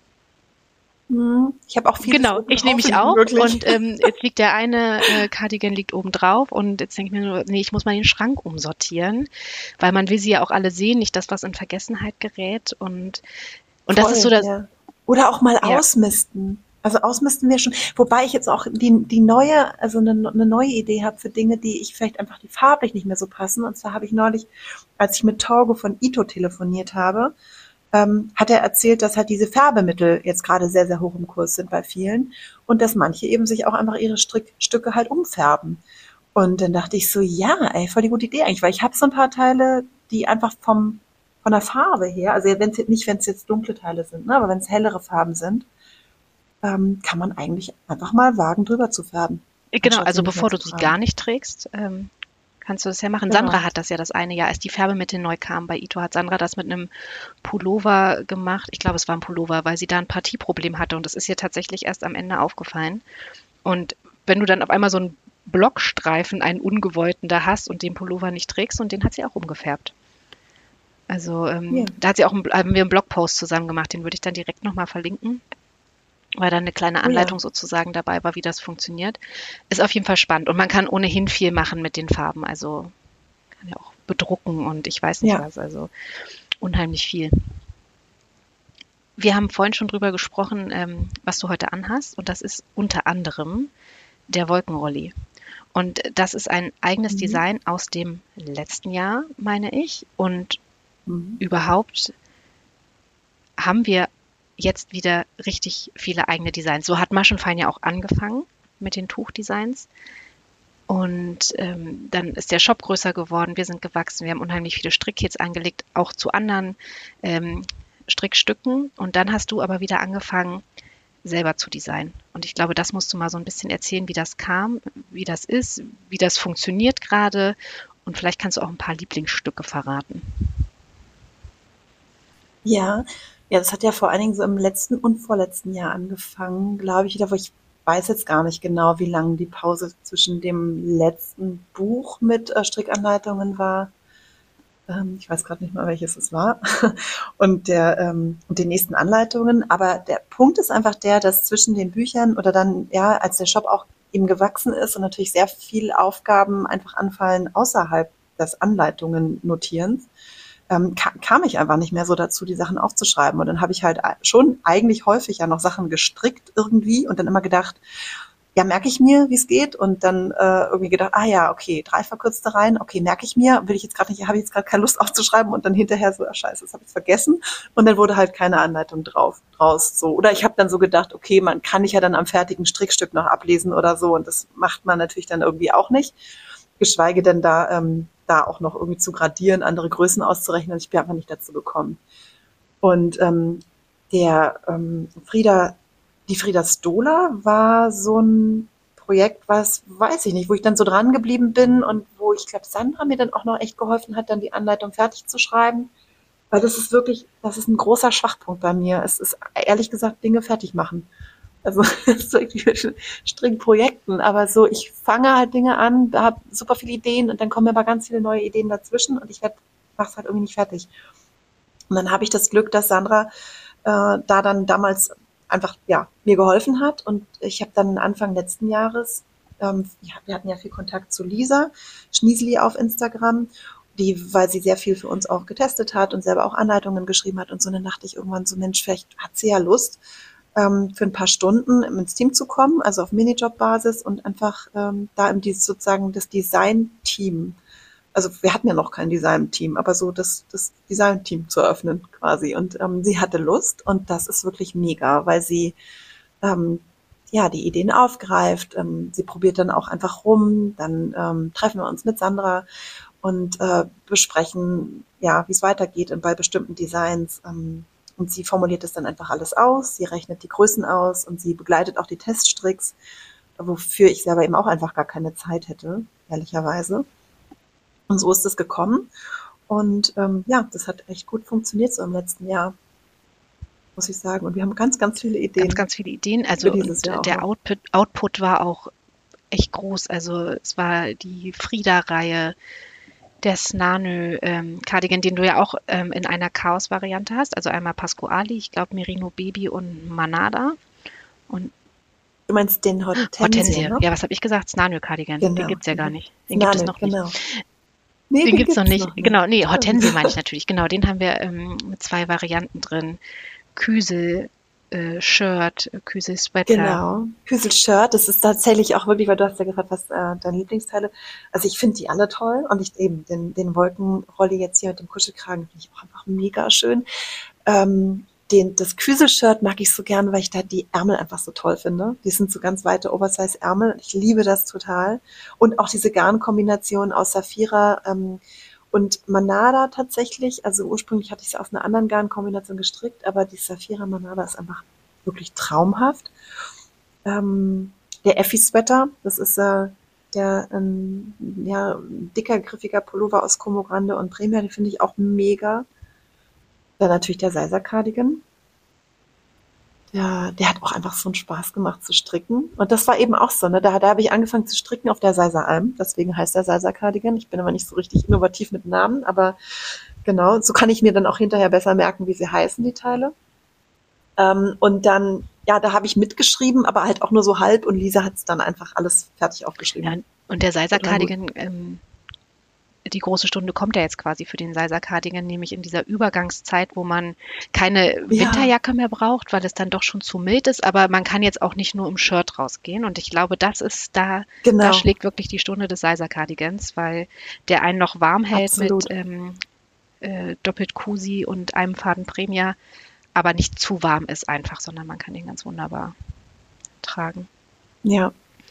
Hm, Ich habe auch vieles Genau, oben ich nehme drauf mich liegen, auch wirklich. und ähm, jetzt liegt der eine äh, Cardigan liegt oben drauf und jetzt denke ich mir nur, nee, ich muss mal den Schrank umsortieren, weil man will sie ja auch alle sehen, nicht dass was in Vergessenheit gerät und und das ist so Voll, das, ja. Oder auch mal ja, ausmisten. Also ausmisten wir schon. Wobei ich jetzt auch die, die neue, also eine, eine neue Idee habe für Dinge, die ich vielleicht einfach die farblich nicht mehr so passen. Und zwar habe ich neulich, als ich mit Torgo von Ito telefoniert habe, ähm, hat er erzählt, dass halt diese Färbemittel jetzt gerade sehr, sehr hoch im Kurs sind bei vielen und dass manche eben sich auch einfach ihre Strickstücke halt umfärben. Und dann dachte ich so, ja, ey, voll die gute Idee eigentlich, weil ich habe so ein paar Teile, die einfach vom von der Farbe her, also wenn's jetzt nicht, wenn es jetzt dunkle Teile sind, ne, aber wenn es hellere Farben sind, ähm, kann man eigentlich einfach mal wagen, drüber zu färben, genau, anstatt sie also nicht mehr bevor du zu sie gar tragen. nicht trägst, ähm, kannst du das ja machen. Sandra Genau. hat das ja das eine Jahr, als die Färbemittel neu kamen bei Ito, hat Sandra das mit einem Pullover gemacht. Ich glaube, es war ein Pullover, weil sie da ein Partieproblem hatte und das ist ihr tatsächlich erst am Ende aufgefallen. Und wenn du dann auf einmal so einen Blockstreifen, einen ungewollten da hast und den Pullover nicht trägst und den hat sie auch umgefärbt. Also ähm, Ja, da hat sie auch einen, haben wir einen Blogpost zusammen gemacht, den würde ich dann direkt nochmal verlinken, weil da eine kleine oh ja, Anleitung sozusagen dabei war, wie das funktioniert. Ist auf jeden Fall spannend und man kann ohnehin viel machen mit den Farben, also kann ja auch bedrucken und ich weiß nicht ja, was, also unheimlich viel. Wir haben vorhin schon drüber gesprochen, ähm, was du heute anhast und das ist unter anderem der Wolkenrolli. Und das ist ein eigenes mhm. Design aus dem letzten Jahr, meine ich. Und Mhm. überhaupt haben wir jetzt wieder richtig viele eigene Designs. So hat Maschenfein ja auch angefangen mit den Tuchdesigns. Und ähm, dann ist der Shop größer geworden, wir sind gewachsen, wir haben unheimlich viele Strickkits angelegt, auch zu anderen ähm, Strickstücken. Und dann hast du aber wieder angefangen, selber zu designen. Und ich glaube, das musst du mal so ein bisschen erzählen, wie das kam, wie das ist, wie das funktioniert gerade. Und vielleicht kannst du auch ein paar Lieblingsstücke verraten. Ja, ja, das hat ja vor allen Dingen so im letzten und vorletzten Jahr angefangen, glaube ich, aber ich weiß jetzt gar nicht genau, wie lang die Pause zwischen dem letzten Buch mit äh, Strickanleitungen war. Ähm, ich weiß gerade nicht mal, welches es war. Und der ähm, und den nächsten Anleitungen. Aber der Punkt ist einfach der, dass zwischen den Büchern oder dann, ja, als der Shop auch eben gewachsen ist und natürlich sehr viel Aufgaben einfach anfallen außerhalb des Anleitungen notierens, ähm, ka kam ich einfach nicht mehr so dazu, die Sachen aufzuschreiben. Und dann habe ich halt schon eigentlich häufig ja noch Sachen gestrickt irgendwie und dann immer gedacht, ja, merke ich mir, wie es geht und dann äh, irgendwie gedacht, ah ja, okay, drei verkürzte rein, okay, merke ich mir, will ich jetzt gerade nicht, habe ich jetzt gerade keine Lust aufzuschreiben und dann hinterher so, ah, scheiße, das habe ich vergessen und dann wurde halt keine Anleitung drauf draus so. Oder ich habe dann so gedacht, okay, man kann ich ja dann am fertigen Strickstück noch ablesen oder so und das macht man natürlich dann irgendwie auch nicht, geschweige denn da ähm, da auch noch irgendwie zu gradieren, andere Größen auszurechnen. Ich bin einfach nicht dazu gekommen. Und ähm, der ähm, Frieda, die Frieda Stola war so ein Projekt, was weiß ich nicht, wo ich dann so dran geblieben bin und wo ich glaube, Sandra mir dann auch noch echt geholfen hat, dann die Anleitung fertig zu schreiben. Weil das ist wirklich, das ist ein großer Schwachpunkt bei mir. Es ist ehrlich gesagt Dinge fertig machen. Also so irgendwie Strickprojekten, aber so, ich fange halt Dinge an, habe super viele Ideen und dann kommen aber ganz viele neue Ideen dazwischen und ich mache es halt irgendwie nicht fertig. Und dann habe ich das Glück, dass Sandra äh, da dann damals einfach ja mir geholfen hat und ich habe dann Anfang letzten Jahres, ähm, ja, wir hatten ja viel Kontakt zu Lisa Schniesli auf Instagram, die, weil sie sehr viel für uns auch getestet hat und selber auch Anleitungen geschrieben hat und so, dann dachte ich irgendwann so, Mensch, vielleicht hat sie ja Lust, ähm, für ein paar Stunden ins Team zu kommen, also auf Minijob-Basis und einfach ähm, da im sozusagen das Design-Team, also wir hatten ja noch kein Design-Team, aber so das, das Design-Team zu eröffnen quasi. Und ähm, sie hatte Lust und das ist wirklich mega, weil sie ähm, ja die Ideen aufgreift. Ähm, sie probiert dann auch einfach rum. Dann ähm, treffen wir uns mit Sandra und äh, besprechen, ja, wie es weitergeht und bei bestimmten Designs. Ähm, und sie formuliert es dann einfach alles aus. Sie rechnet die Größen aus und sie begleitet auch die Teststricks, wofür ich selber eben auch einfach gar keine Zeit hätte, ehrlicherweise. Und so ist es gekommen. Und ähm, ja, das hat echt gut funktioniert so im letzten Jahr. muss ich sagen. Und wir haben ganz, ganz viele Ideen. Ganz, ganz viele Ideen. Also für dieses und Jahr auch der noch. Output, Output war auch echt groß. Also es war die Frida-Reihe, der Snanö ähm, Cardigan, den du ja auch ähm, in einer Chaos-Variante hast. Also einmal Pasquali, ich glaube Merino Baby und Manada. Und Du meinst den Hortensie, Hortensie. ne? Ja, was habe ich gesagt? Snanö Cardigan. Den Genau. gibt's ja gar Mhm. nicht. Den gibt es Snanö, noch nicht. genau. Nee, Den den gibt's noch gibt's nicht. noch nicht. Genau, nee, Stimmt. Hortensie meine ich natürlich. Genau, den haben wir ähm, mit zwei Varianten drin. Küsel, äh, Shirt, äh, Küsel, Sweater. Genau. Küsel-Shirt, das ist tatsächlich auch wirklich, weil du hast ja gefragt, was äh, deine Lieblingsteile. Also ich finde die alle toll und ich eben den, den Wolkenrolli jetzt hier mit dem Kuschelkragen finde ich auch einfach mega schön. Ähm, den, das Küsel-Shirt mag ich so gern, weil ich da die Ärmel einfach so toll finde. Die sind so ganz weite Oversize-Ärmel. Ich liebe das total. Und auch diese Garnkombination aus Saphira ähm, und Manada tatsächlich. Also ursprünglich hatte ich es aus einer anderen Garnkombination gestrickt, aber die Saphira Manada ist einfach wirklich traumhaft. Ähm, der Effi-Sweater, das ist äh, der ähm, ja, dicker, griffiger Pullover aus Como Grande und Premia, den finde ich auch mega. Dann natürlich der Seiser-Cardigan. Der, der hat auch einfach so einen Spaß gemacht zu stricken. Und das war eben auch so, ne? Da, da habe ich angefangen zu stricken auf der Seiser-Alm. Deswegen heißt der Seiser-Cardigan. Ich bin aber nicht so richtig innovativ mit Namen, aber genau, so kann ich mir dann auch hinterher besser merken, wie sie heißen, die Teile. Ähm, und dann, ja, da habe ich mitgeschrieben, aber halt auch nur so halb und Lisa hat es dann einfach alles fertig aufgeschrieben. Ja, und der Seiser-Cardigan, ähm, die große Stunde kommt ja jetzt quasi für den Seiser-Cardigan, nämlich in dieser Übergangszeit, wo man keine Ja. Winterjacke mehr braucht, weil es dann doch schon zu mild ist, aber man kann jetzt auch nicht nur im Shirt rausgehen. Und ich glaube, das ist da, Genau. da schlägt wirklich die Stunde des Seiser-Cardigans, weil der einen noch warm hält Absolut. mit ähm, äh, doppelt Kusi und einem Faden Premia, aber nicht zu warm ist einfach, sondern man kann den ganz wunderbar tragen. Ja.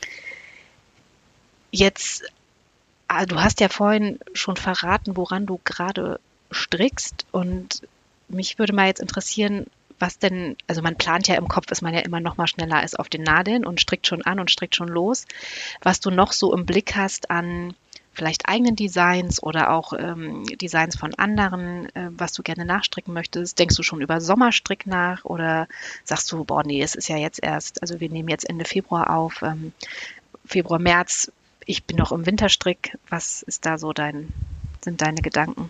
Jetzt, ah, du hast ja vorhin schon verraten, woran du gerade strickst, und mich würde mal jetzt interessieren, was denn, also man plant ja im Kopf, ist man ja immer noch mal schneller als auf den Nadeln und strickt schon an und strickt schon los, was du noch so im Blick hast an vielleicht eigenen Designs oder auch ähm, Designs von anderen, äh, was du gerne nachstricken möchtest. Denkst du schon über Sommerstrick nach oder sagst du, boah, nee, es ist ja jetzt erst, also wir nehmen jetzt Ende Februar auf, ähm, Februar, März, ich bin noch im Winterstrick. Was ist da so dein, sind deine Gedanken?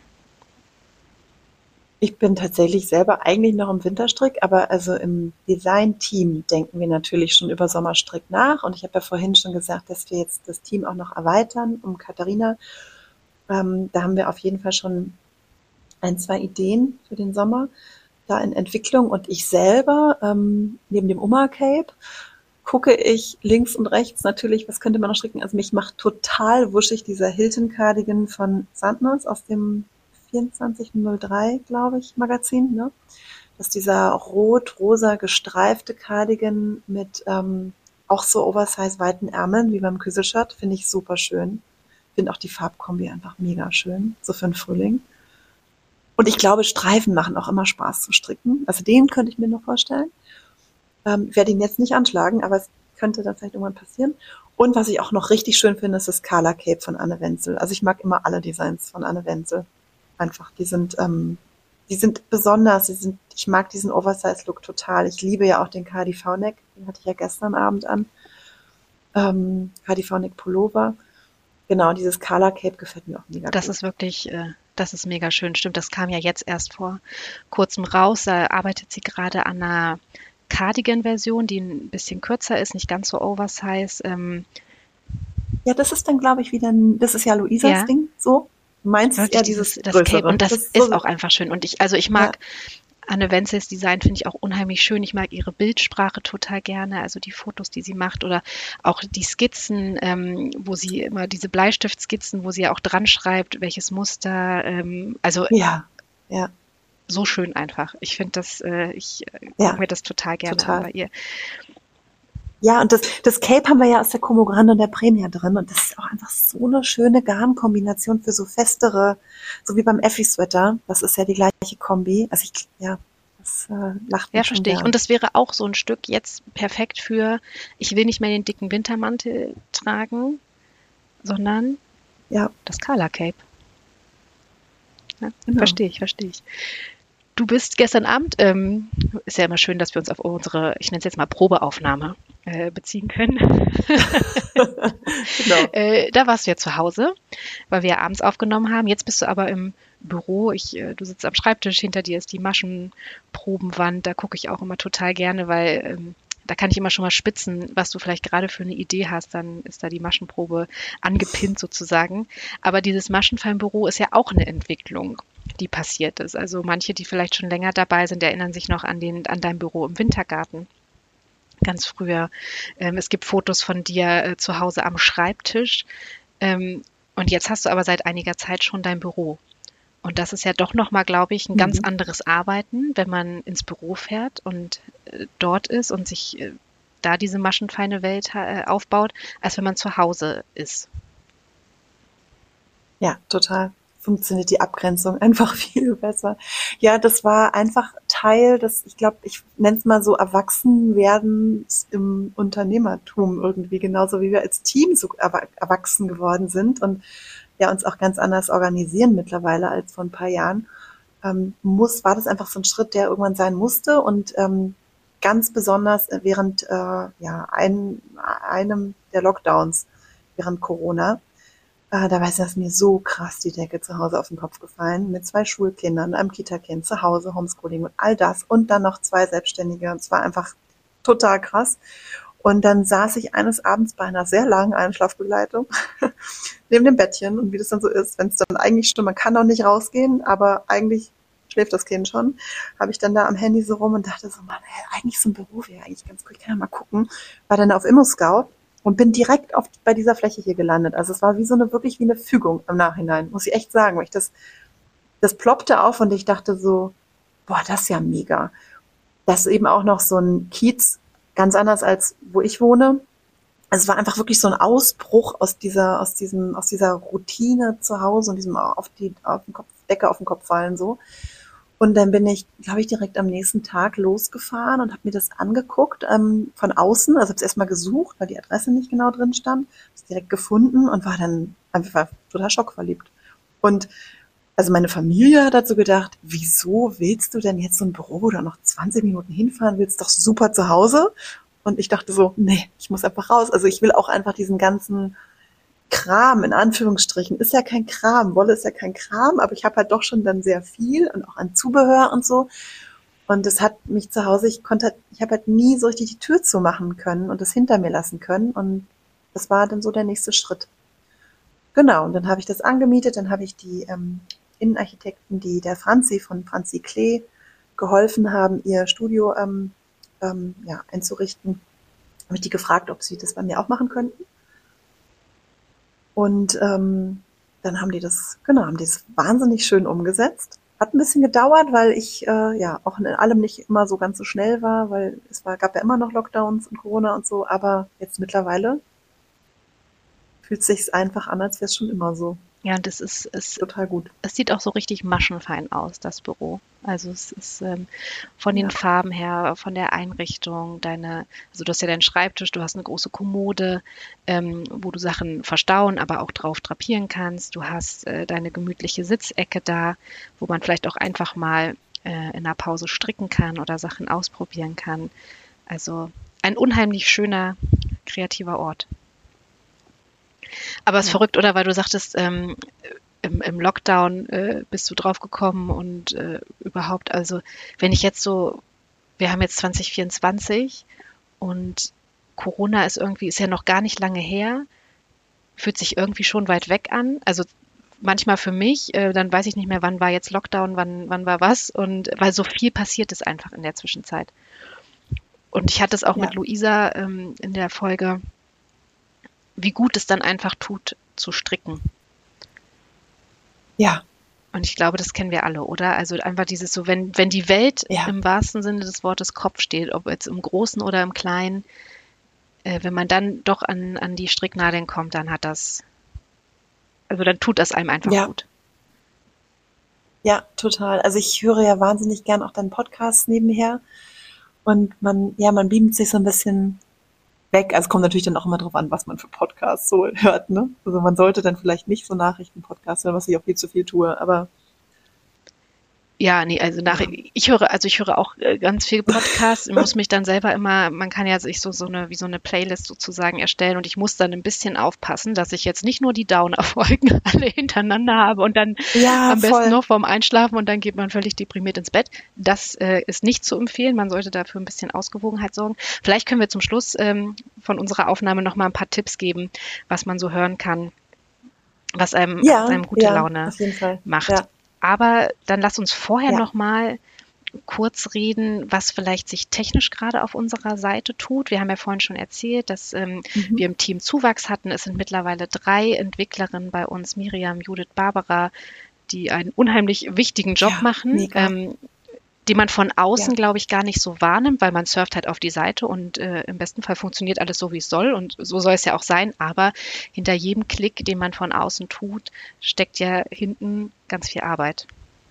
Ich bin tatsächlich selber eigentlich noch im Winterstrick, aber also im Design-Team denken wir natürlich schon über Sommerstrick nach. Und ich habe ja vorhin schon gesagt, dass wir jetzt das Team auch noch erweitern um Katharina. Ähm, da haben wir auf jeden Fall schon ein, zwei Ideen für den Sommer da in Entwicklung. Und ich selber, ähm, neben dem Uma Cape, gucke ich links und rechts natürlich, was könnte man noch stricken. Also mich macht total wuschig dieser Hilton Cardigan von Sandnes aus dem vierundzwanzig null drei, glaube ich, Magazin, ne? Das ist dieser rot-rosa gestreifte Cardigan mit ähm, auch so oversize weiten Ärmeln, wie beim Küsel-Shirt, finde ich super schön. Finde auch die Farbkombi einfach mega schön, so für den Frühling. Und ich glaube, Streifen machen auch immer Spaß zu stricken. Also den könnte ich mir noch vorstellen. Ähm, werde ihn jetzt nicht anschlagen, aber es könnte dann vielleicht irgendwann passieren. Und was ich auch noch richtig schön finde, ist das Kala Cape von Anne Wenzel. Also ich mag immer alle Designs von Anne Wenzel. Einfach, die sind, ähm, die sind besonders, die sind, ich mag diesen Oversize-Look total. Ich liebe ja auch den K D V-Neck, den hatte ich ja gestern Abend an. Ähm, K D V-Neck Pullover. Genau, dieses Kala Cape gefällt mir auch mega Das gut. ist wirklich, äh, das ist mega schön. Stimmt, das kam ja jetzt erst vor kurzem raus. Da arbeitet sie gerade an einer Cardigan-Version, die ein bisschen kürzer ist, nicht ganz so oversize. Ähm, Ja, das ist dann, glaube ich, wieder, ein, das ist ja Luisas ja, Ding, so. Meins ist wirklich eher dieses, dieses das Größere. Cape, und das, Das ist so, auch einfach schön. Und ich, also ich ja, mag Anne Wenzels Design, finde ich auch unheimlich schön. Ich mag ihre Bildsprache total gerne, also die Fotos, die sie macht, oder auch die Skizzen, ähm, wo sie immer diese Bleistiftskizzen, wo sie ja auch dran schreibt, welches Muster, ähm, also ja, ja, so schön einfach. Ich finde das, äh, ich äh, gucke ja, mir das total gerne an total. bei ihr. Ja, und das, das Cape haben wir ja aus der Como Grande und der Premia drin. Und das ist auch einfach so eine schöne Garnkombination für so festere, so wie beim Effi-Sweater. Das ist ja die gleiche Kombi. Also ich, ja, das äh, lacht Ja, mich schon verstehe ich. gern. Und das wäre auch so ein Stück jetzt perfekt für, ich will nicht mehr den dicken Wintermantel tragen, sondern Ja, das Kala Cape. Ja, genau. verstehe ich, verstehe ich. Du bist gestern Abend, ähm, ist ja immer schön, dass wir uns auf unsere, ich nenne es jetzt mal Probeaufnahme, äh, beziehen können. Genau. äh, da warst du ja zu Hause, weil wir ja abends aufgenommen haben. Jetzt bist du aber im Büro. Ich, äh, du sitzt am Schreibtisch, hinter dir ist die Maschenprobenwand. Da gucke ich auch immer total gerne, weil ähm, da kann ich immer schon mal spitzen, was du vielleicht gerade für eine Idee hast. Dann ist da die Maschenprobe angepinnt sozusagen. Aber dieses Maschenfeinbüro ist ja auch eine Entwicklung, die passiert ist. Also manche, die vielleicht schon länger dabei sind, erinnern sich noch an den, an dein Büro im Wintergarten. Ganz früher. Ähm, es gibt Fotos von dir äh, zu Hause am Schreibtisch. Ähm, und jetzt hast du aber seit einiger Zeit schon dein Büro. Und das ist ja doch nochmal, glaube ich, ein ganz Mhm. anderes Arbeiten, wenn man ins Büro fährt und äh, dort ist und sich äh, da diese maschenfeine Welt äh, aufbaut, als wenn man zu Hause ist. Ja, total. Funktioniert die Abgrenzung einfach viel besser. Ja, das war einfach Teil des, ich glaube, ich nenne es mal so Erwachsenwerdens im Unternehmertum irgendwie, genauso wie wir als Team so erwa- erwachsen geworden sind und ja uns auch ganz anders organisieren mittlerweile als vor ein paar Jahren. Ähm, muss, war das einfach so ein Schritt, der irgendwann sein musste und ähm, ganz besonders während äh, ja, ein, einem der Lockdowns während Corona. Äh, da weiß ich, dass mir so krass die Decke zu Hause auf den Kopf gefallen, mit zwei Schulkindern, einem Kita-Kind zu Hause, Homeschooling und all das und dann noch zwei Selbstständige. Es war einfach total krass. Und dann saß ich eines Abends bei einer sehr langen Einschlafbegleitung neben dem Bettchen und wie das dann so ist, wenn es dann eigentlich schon, man kann noch nicht rausgehen, aber eigentlich schläft das Kind schon, habe ich dann da am Handy so rum und dachte so, Mann, ey, eigentlich so ein Büro wäre eigentlich ganz cool, ich kann ja mal gucken. War dann auf ImmoScout und bin direkt auf, bei dieser Fläche hier gelandet. Also es war wie so eine, wirklich wie eine Fügung im Nachhinein, muss ich echt sagen, weil ich das, das ploppte auf und ich dachte so, boah, das ist ja mega. Das ist eben auch noch so ein Kiez, ganz anders als wo ich wohne. Also es war einfach wirklich so ein Ausbruch aus dieser, aus diesem, aus dieser Routine zu Hause und diesem auf die, auf den Kopf, Decke auf den Kopf fallen so. Und dann bin ich, glaube ich, direkt am nächsten Tag losgefahren und habe mir das angeguckt ähm, von außen. Also habe es erstmal gesucht, weil die Adresse nicht genau drin stand. Habe es direkt gefunden und war dann einfach total schockverliebt. Und also meine Familie hat dazu gedacht, wieso willst du denn jetzt so ein Büro, wo du noch zwanzig Minuten hinfahren willst, doch super zu Hause? Und ich dachte so, nee, ich muss einfach raus. Also ich will auch einfach diesen ganzen Kram, in Anführungsstrichen, ist ja kein Kram, Wolle ist ja kein Kram, aber ich habe halt doch schon dann sehr viel und auch an Zubehör und so. Und das hat mich zu Hause, ich konnte, halt- ich habe halt nie so richtig die Tür zumachen können und das hinter mir lassen können. Und das war dann so der nächste Schritt. Genau, und dann habe ich das angemietet, dann habe ich die ähm, Innenarchitekten, die der Franzi von Franzi Klee geholfen haben, ihr Studio ähm, ähm, ja, einzurichten, habe ich die gefragt, ob sie das bei mir auch machen könnten. Und ähm, dann haben die das, genau, haben die das wahnsinnig schön umgesetzt. Hat ein bisschen gedauert, weil ich äh, ja auch in allem nicht immer so ganz so schnell war, weil es war, gab ja immer noch Lockdowns und Corona und so, aber jetzt mittlerweile fühlt es sich einfach an, als wäre es schon immer so. Ja, und es ist, es, Total gut. es sieht auch so richtig maschenfein aus, das Büro. Also es ist ähm, von den Ja. Farben her, von der Einrichtung, deine, also du hast ja deinen Schreibtisch, du hast eine große Kommode, ähm, wo du Sachen verstauen, aber auch drauf drapieren kannst. Du hast äh, deine gemütliche Sitzecke da, wo man vielleicht auch einfach mal äh, in einer Pause stricken kann oder Sachen ausprobieren kann. Also ein unheimlich schöner, kreativer Ort. Aber es ist Ja. verrückt, oder? Weil du sagtest, ähm, im, im Lockdown äh, bist du drauf gekommen und äh, überhaupt, also wenn ich jetzt so, wir haben jetzt zwanzig vierundzwanzig und Corona ist irgendwie, ist ja noch gar nicht lange her, fühlt sich irgendwie schon weit weg an. Also manchmal für mich, äh, dann weiß ich nicht mehr, wann war jetzt Lockdown, wann, wann war was und weil so viel passiert ist einfach in der Zwischenzeit. Und ich hatte es auch Ja. mit Luisa ähm, in der Folge, wie gut es dann einfach tut, zu stricken. Ja. Und ich glaube, das kennen wir alle, oder? Also einfach dieses so, wenn, wenn die Welt Ja. im wahrsten Sinne des Wortes Kopf steht, ob jetzt im Großen oder im Kleinen, äh, wenn man dann doch an, an die Stricknadeln kommt, dann hat das, also dann tut das einem einfach Ja. gut. Ja, total. Also ich höre ja wahnsinnig gern auch deinen Podcast nebenher und man, ja, man beamt sich so ein bisschen weg. Also kommt natürlich dann auch immer drauf an, was man für Podcasts so hört, ne? Also man sollte dann vielleicht nicht so Nachrichten-Podcasts hören, was ich auch viel zu viel tue, aber Ja, nee, also nach, Ja. ich höre, also ich höre auch äh, ganz viel Podcasts, muss mich dann selber immer, man kann ja sich so, so eine, wie so eine Playlist sozusagen erstellen und ich muss dann ein bisschen aufpassen, dass ich jetzt nicht nur die Downer-Folgen alle hintereinander habe und dann Ja, am besten voll. noch vorm Einschlafen und dann geht man völlig deprimiert ins Bett. Das äh, ist nicht zu empfehlen, man sollte dafür ein bisschen Ausgewogenheit sorgen. Vielleicht können wir zum Schluss ähm, von unserer Aufnahme noch mal ein paar Tipps geben, was man so hören kann, was einem, was Ja, einem gute ja, Laune auf jeden Fall. macht. Ja, Aber dann lass uns vorher ja. noch mal kurz reden, was vielleicht sich technisch gerade auf unserer Seite tut. Wir haben ja vorhin schon erzählt, dass ähm, Mhm. wir im Team Zuwachs hatten. Es sind mittlerweile drei Entwicklerinnen bei uns, Miriam, Judith, Barbara, die einen unheimlich wichtigen Job Ja, machen, mega. ähm, die man von außen, Ja, glaube ich, gar nicht so wahrnimmt, weil man surft halt auf die Seite und äh, im besten Fall funktioniert alles so, wie es soll und so soll es ja auch sein. Aber hinter jedem Klick, den man von außen tut, steckt ja hinten ganz viel Arbeit.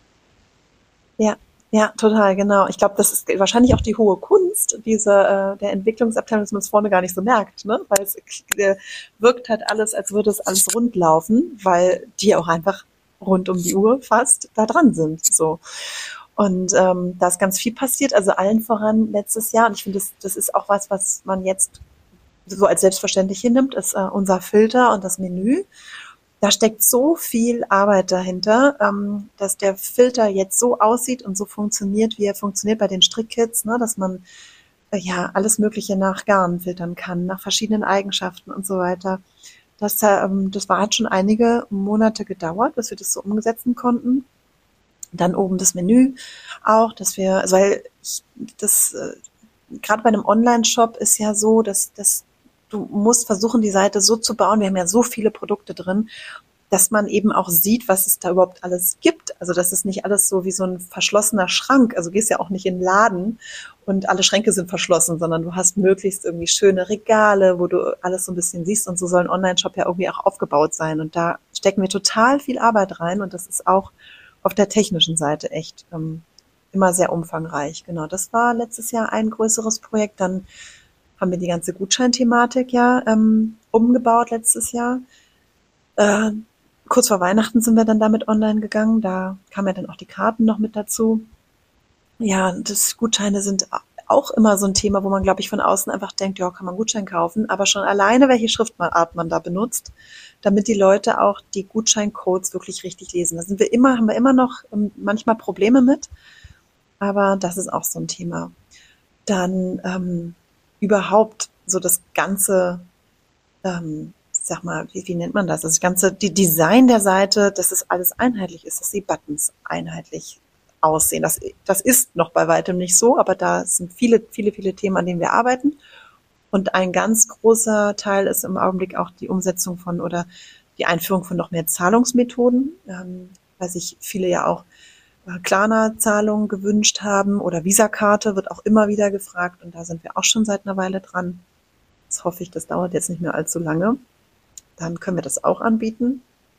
ja, ja, total, genau. Ich glaube, das ist wahrscheinlich auch die hohe Kunst, diese äh, der Entwicklungsabteilung, dass man es vorne gar nicht so merkt, ne? Weil es äh, wirkt halt alles, als würde es alles rund laufen, weil die auch einfach rund um die Uhr fast da dran sind. So. Und ähm, da ist ganz viel passiert, also allen voran letztes Jahr. Und ich finde, das, das ist auch was, was man jetzt so als selbstverständlich hinnimmt, ist äh, unser Filter und das Menü. Da steckt so viel Arbeit dahinter, ähm, dass der Filter jetzt so aussieht und so funktioniert, wie er funktioniert bei den Strickkits, ne, dass man äh, ja alles Mögliche nach Garn filtern kann, nach verschiedenen Eigenschaften und so weiter. Das, ähm, das war, hat schon einige Monate gedauert, bis wir das so umsetzen konnten. Dann oben das Menü auch, dass wir, also weil ich, das äh, gerade bei einem Online-Shop ist ja so, dass, dass du musst versuchen, die Seite so zu bauen. Wir haben ja so viele Produkte drin, dass man eben auch sieht, was es da überhaupt alles gibt. Also das ist nicht alles so wie so ein verschlossener Schrank. Also du gehst ja auch nicht in den Laden und alle Schränke sind verschlossen, sondern du hast möglichst irgendwie schöne Regale, wo du alles so ein bisschen siehst. Und so soll ein Online-Shop ja irgendwie auch aufgebaut sein. Und da stecken wir total viel Arbeit rein. Und das ist auch auf der technischen Seite echt ähm, immer sehr umfangreich. Genau, das war letztes Jahr ein größeres Projekt. Dann haben wir die ganze Gutscheinthematik ja ähm, umgebaut letztes Jahr. Äh, kurz vor Weihnachten sind wir dann damit online gegangen. Da kamen ja dann auch die Karten noch mit dazu. Ja, das Gutscheine sind auch immer so ein Thema, wo man, glaube ich, von außen einfach denkt, ja, kann man Gutschein kaufen. Aber schon alleine, welche Schriftart man da benutzt, damit die Leute auch die Gutscheincodes wirklich richtig lesen. Da sind wir immer, haben wir immer noch ähm, manchmal Probleme mit. Aber das ist auch so ein Thema. Dann ähm, überhaupt so das ganze, ähm, sag mal, wie, wie nennt man das? Das ganze, die Design der Seite, dass es alles einheitlich ist, dass die Buttons einheitlich aussehen. Das, das ist noch bei weitem nicht so, aber da sind viele, viele, viele Themen, an denen wir arbeiten. Und ein ganz großer Teil ist im Augenblick auch die Umsetzung von oder die Einführung von noch mehr Zahlungsmethoden, ähm, weil sich viele ja auch Klarna-Zahlungen gewünscht haben oder Visa-Karte wird auch immer wieder gefragt und da sind wir auch schon seit einer Weile dran. Das hoffe ich, das dauert jetzt nicht mehr allzu lange. Dann können wir das auch anbieten.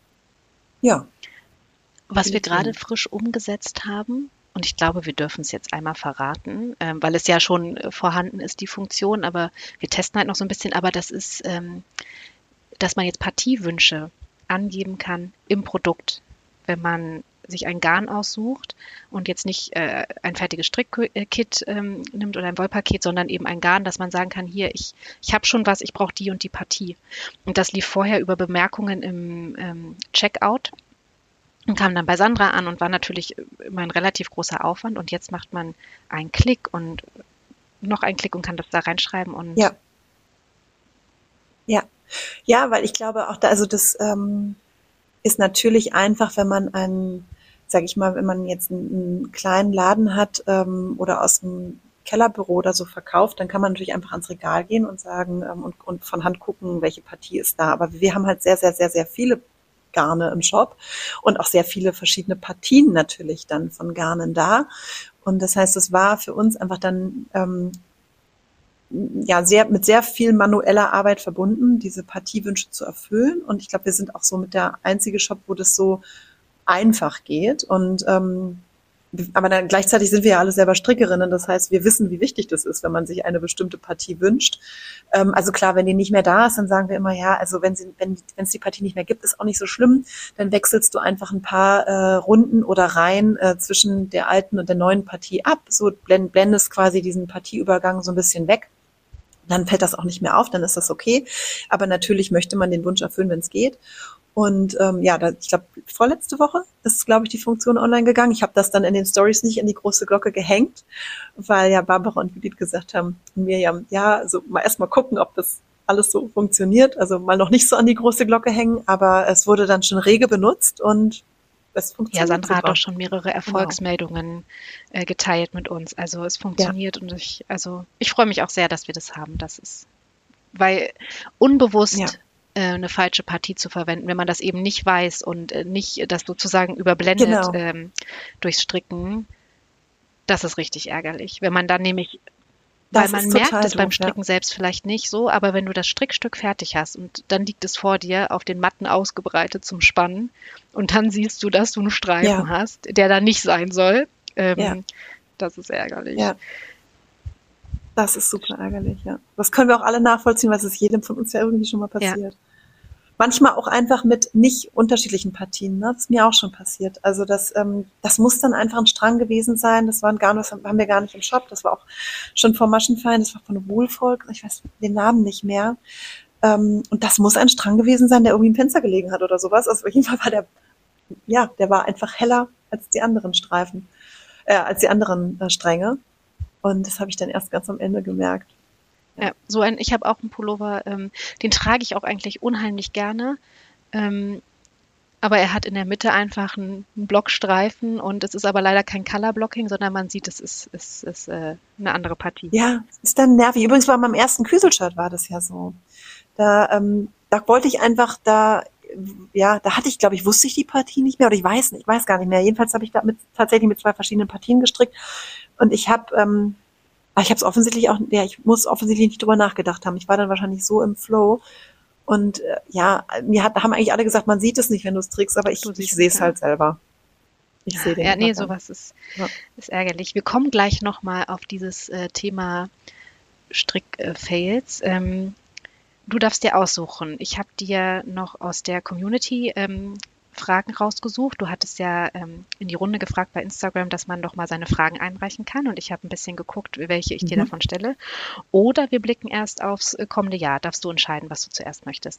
Ja, Was viele wir gerade Themen. frisch umgesetzt haben, und ich glaube, wir dürfen es jetzt einmal verraten, ähm, weil es ja schon äh, vorhanden ist, die Funktion, aber wir testen halt noch so ein bisschen, aber das ist, ähm, dass man jetzt Partiewünsche angeben kann im Produkt, wenn man sich ein Garn aussucht und jetzt nicht äh, ein fertiges Strickkit ähm, nimmt oder ein Wollpaket, sondern eben ein Garn, dass man sagen kann, hier, ich, ich habe schon was, ich brauche die und die Partie. Und das lief vorher über Bemerkungen im ähm, Checkout und kam dann bei Sandra an und war natürlich immer ein relativ großer Aufwand. Und jetzt macht man einen Klick und noch einen Klick und kann das da reinschreiben und Ja, ja. Ja, weil ich glaube auch da, also das ähm, ist natürlich einfach, wenn man einen, sag ich mal, wenn man jetzt einen, einen kleinen Laden hat ähm, oder aus dem Kellerbüro oder so verkauft, dann kann man natürlich einfach ans Regal gehen und sagen ähm, und, und von Hand gucken, welche Partie ist da. Aber wir haben halt sehr, sehr, sehr, sehr viele Garne im Shop und auch sehr viele verschiedene Partien natürlich dann von Garnen da. Und das heißt, es war für uns einfach dann ähm, ja sehr mit sehr viel manueller Arbeit verbunden, diese Partiewünsche zu erfüllen. Und ich glaube, wir sind auch so mit der einzige Shop, wo das so einfach geht. Und ähm, aber dann gleichzeitig sind wir ja alle selber Strickerinnen. Das heißt, wir wissen, wie wichtig das ist, wenn man sich eine bestimmte Partie wünscht. Ähm, also klar, wenn die nicht mehr da ist, dann sagen wir immer, ja, also wenn sie, wenn, wenn es die Partie nicht mehr gibt, ist auch nicht so schlimm. Dann wechselst du einfach ein paar äh, Runden oder Reihen äh, zwischen der alten und der neuen Partie ab. So blend, blendest quasi diesen Partieübergang so ein bisschen weg. Dann fällt das auch nicht mehr auf, dann ist das okay. Aber natürlich möchte man den Wunsch erfüllen, wenn es geht. Und ähm, ja, da, ich glaube, vorletzte Woche ist, glaube ich, die Funktion online gegangen. Ich habe das dann in den Stories nicht in die große Glocke gehängt, weil ja Barbara und Judith gesagt haben, Mirjam, ja, also mal erstmal gucken, ob das alles so funktioniert. Also mal noch nicht so an die große Glocke hängen, aber es wurde dann schon rege benutzt und es funktioniert. Ja, Sandra super. hat auch schon mehrere Erfolgsmeldungen genau. äh, geteilt mit uns. Also es funktioniert ja. und ich, also ich freue mich auch sehr, dass wir das haben. Das ist, weil unbewusst ja. eine falsche Partie zu verwenden, wenn man das eben nicht weiß und nicht das sozusagen überblendet genau. ähm, durchs Stricken, das ist richtig ärgerlich. Wenn man dann nämlich, das weil man merkt es doof, beim Stricken ja. selbst vielleicht nicht so, aber wenn du das Strickstück fertig hast und dann liegt es vor dir auf den Matten ausgebreitet zum Spannen und dann siehst du, dass du einen Streifen ja. hast, der da nicht sein soll, ähm, ja. das ist ärgerlich. Ja. Das ist super ärgerlich, ja. Das können wir auch alle nachvollziehen, weil es ist jedem von uns ja irgendwie schon mal passiert. Ja. Manchmal auch einfach mit nicht unterschiedlichen Partien, ne? Das ist mir auch schon passiert. Also das, ähm, das muss dann einfach ein Strang gewesen sein. Das war ein Garn, das haben wir gar nicht im Shop. Das war auch schon vor Maschenfein, das war von Wohlvolk. Ich weiß den Namen nicht mehr. Ähm, und das muss ein Strang gewesen sein, der irgendwie im Fenster gelegen hat oder sowas. Also auf jeden Fall war der, ja, der war einfach heller als die anderen Streifen, äh, als die anderen äh, Stränge. Und das habe ich dann erst ganz am Ende gemerkt. Ja, so ein, ich habe auch einen Pullover, ähm, den trage ich auch eigentlich unheimlich gerne. Ähm, aber er hat in der Mitte einfach einen, einen Blockstreifen und es ist aber leider kein Color-Blocking, sondern man sieht, es ist, es ist äh, eine andere Partie. Ja, ist dann nervig. Übrigens bei meinem ersten Küselshirt war das ja so. Da, ähm, da wollte ich einfach da, ja, da hatte ich, glaube ich, wusste ich die Partie nicht mehr oder ich weiß nicht, ich weiß gar nicht mehr. Jedenfalls habe ich da mit, tatsächlich mit zwei verschiedenen Partien gestrickt und ich habe, ähm, ich habe es offensichtlich auch, ja, ich muss offensichtlich nicht drüber nachgedacht haben. Ich war dann wahrscheinlich so im Flow und äh, ja, mir hat, haben eigentlich alle gesagt, man sieht es nicht, wenn du es trägst, aber ich, ich sehe es halt selber. Ich sehe den. Ja, nee, sowas ist, ja. ist ärgerlich. Wir kommen gleich nochmal auf dieses äh, Thema Strick-Fails. Ähm, du darfst dir aussuchen. Ich habe dir noch aus der Community ähm, Fragen rausgesucht. Du hattest ja ähm, in die Runde gefragt bei Instagram, dass man doch mal seine Fragen einreichen kann und ich habe ein bisschen geguckt, welche ich mhm. dir davon stelle. Oder wir blicken erst aufs kommende Jahr. Darfst du entscheiden, was du zuerst möchtest?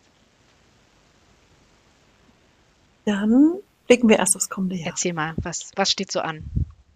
Dann blicken wir erst aufs kommende Jahr. Erzähl mal, was, was steht so an?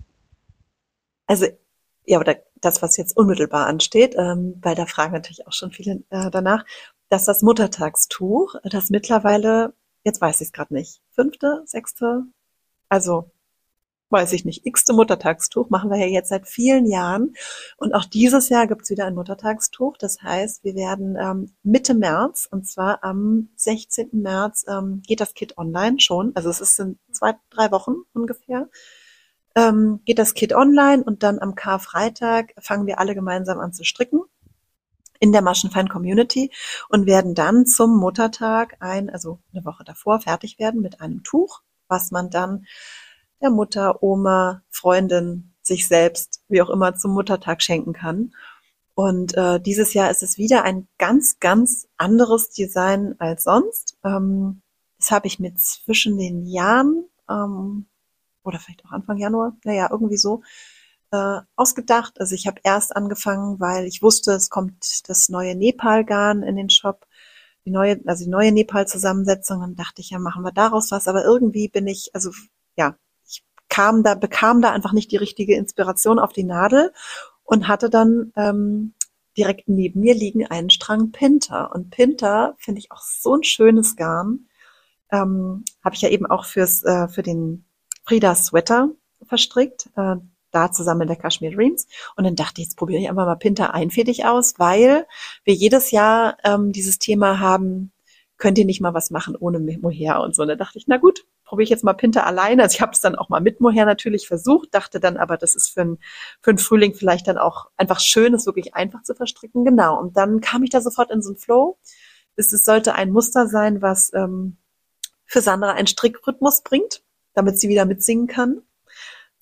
Also, ja, oder das, was jetzt unmittelbar ansteht, ähm, weil da fragen natürlich auch schon viele äh, danach, dass das Muttertagstuch, das mittlerweile, jetzt weiß ich es gerade nicht, fünfte, sechste, also weiß ich nicht, x-te Muttertagstuch machen wir ja jetzt seit vielen Jahren und auch dieses Jahr gibt's wieder ein Muttertagstuch. Das heißt, wir werden ähm, Mitte März, und zwar am sechzehnten März ähm, geht das Kit online schon, also es ist in zwei, drei Wochen ungefähr, ähm, geht das Kit online und dann am Karfreitag fangen wir alle gemeinsam an zu stricken in der Maschenfein-Community und werden dann zum Muttertag ein, also eine Woche davor fertig werden mit einem Tuch, was man dann der Mutter, Oma, Freundin, sich selbst, wie auch immer, zum Muttertag schenken kann. Und äh, dieses Jahr ist es wieder ein ganz, ganz anderes Design als sonst. Ähm, das habe ich mir zwischen den Jahren ähm, oder vielleicht auch Anfang Januar, naja, irgendwie so, äh, ausgedacht. Also ich habe erst angefangen, weil ich wusste, es kommt das neue Nepal-Garn in den Shop, die neue, also die neue Nepal-Zusammensetzung. Dann dachte ich, ja, machen wir daraus was. Aber irgendwie bin ich, also ja, ich kam da, bekam da einfach nicht die richtige Inspiration auf die Nadel und hatte dann ähm, direkt neben mir liegen einen Strang Pinter. Und Pinter finde ich auch so ein schönes Garn. Ähm, habe ich ja eben auch fürs äh, für den Frida Sweater verstrickt. Äh, da zusammen in der Kashmir Dreams. Und dann dachte ich, jetzt probiere ich einfach mal Pinter einfädig aus, weil wir jedes Jahr ähm, dieses Thema haben, könnt ihr nicht mal was machen ohne Mohair und so. Und da dachte ich, na gut, probiere ich jetzt mal Pinter alleine. Also ich habe es dann auch mal mit Mohair natürlich versucht, dachte dann aber, das ist für, ein, für einen Frühling vielleicht dann auch einfach schön, es wirklich einfach zu verstricken. Genau, und dann kam ich da sofort in so einen Flow. Es, es sollte ein Muster sein, was ähm, für Sandra einen Strickrhythmus bringt, damit sie wieder mitsingen kann.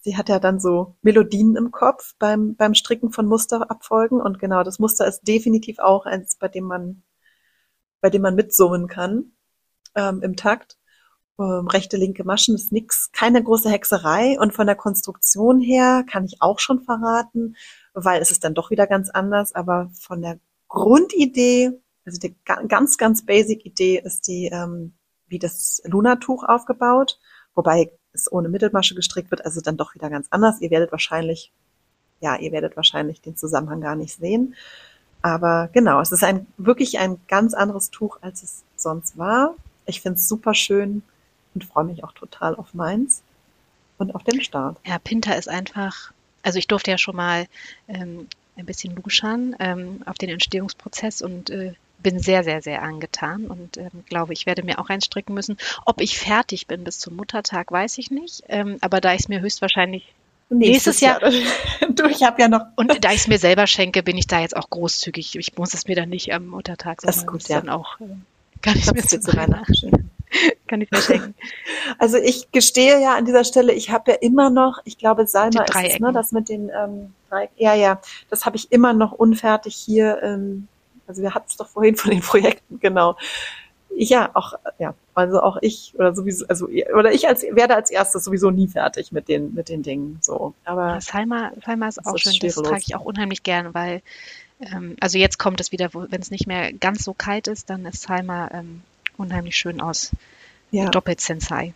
die hat ja dann so Melodien im Kopf beim, beim Stricken von Musterabfolgen. Und genau, das Muster ist definitiv auch eins, bei dem man, bei dem man mitsummen kann, ähm, im Takt. Ähm, rechte, linke Maschen ist nix, keine große Hexerei. Und von der Konstruktion her kann ich auch schon verraten, weil es ist dann doch wieder ganz anders. Aber von der Grundidee, also die ga- ganz, ganz basic Idee ist die, ähm, wie das Luna-Tuch aufgebaut, wobei es ohne Mittelmasche gestrickt wird, also dann doch wieder ganz anders. Ihr werdet wahrscheinlich, ja, ihr werdet wahrscheinlich den Zusammenhang gar nicht sehen. Aber genau, es ist ein wirklich ein ganz anderes Tuch, als es sonst war. Ich finde es super schön und freue mich auch total auf meins und auf den Start. Ja, Pinter ist einfach, also ich durfte ja schon mal ähm, ein bisschen luschern ähm, auf den Entstehungsprozess und äh, bin sehr, sehr, sehr angetan und ähm, glaube, ich werde mir auch eins stricken müssen. Ob ich fertig bin bis zum Muttertag, weiß ich nicht. Ähm, aber da ich es mir höchstwahrscheinlich nächstes Jahr, Du, ich habe ja noch. und da ich es mir selber schenke, bin ich da jetzt auch großzügig. Ich muss es mir dann nicht am Muttertag, Das ist sondern gut, es ja. dann auch, äh, kann ich mir Kannst du zu zu Weihnachten schenken. kann ich mir schenken. Also ich gestehe ja an dieser Stelle, ich habe ja immer noch, ich glaube Salma Den ist es, ne, Dreiecken. das mit den ähm, Dreieck, ja, ja, das habe ich immer noch unfertig hier, ähm, also wir hatten es doch vorhin von den Projekten, genau. Ja, auch, ja, also auch ich oder sowieso, also oder ich als werde als erstes sowieso nie fertig mit den mit den Dingen so. Aber Salma, Salma ist das auch ist schön, das schwerelos. trage ich auch unheimlich gern, weil, ähm, also jetzt kommt es wieder, wenn es nicht mehr ganz so kalt ist, dann ist Salma ähm, unheimlich schön aus. Ja, Doppelt-Sensei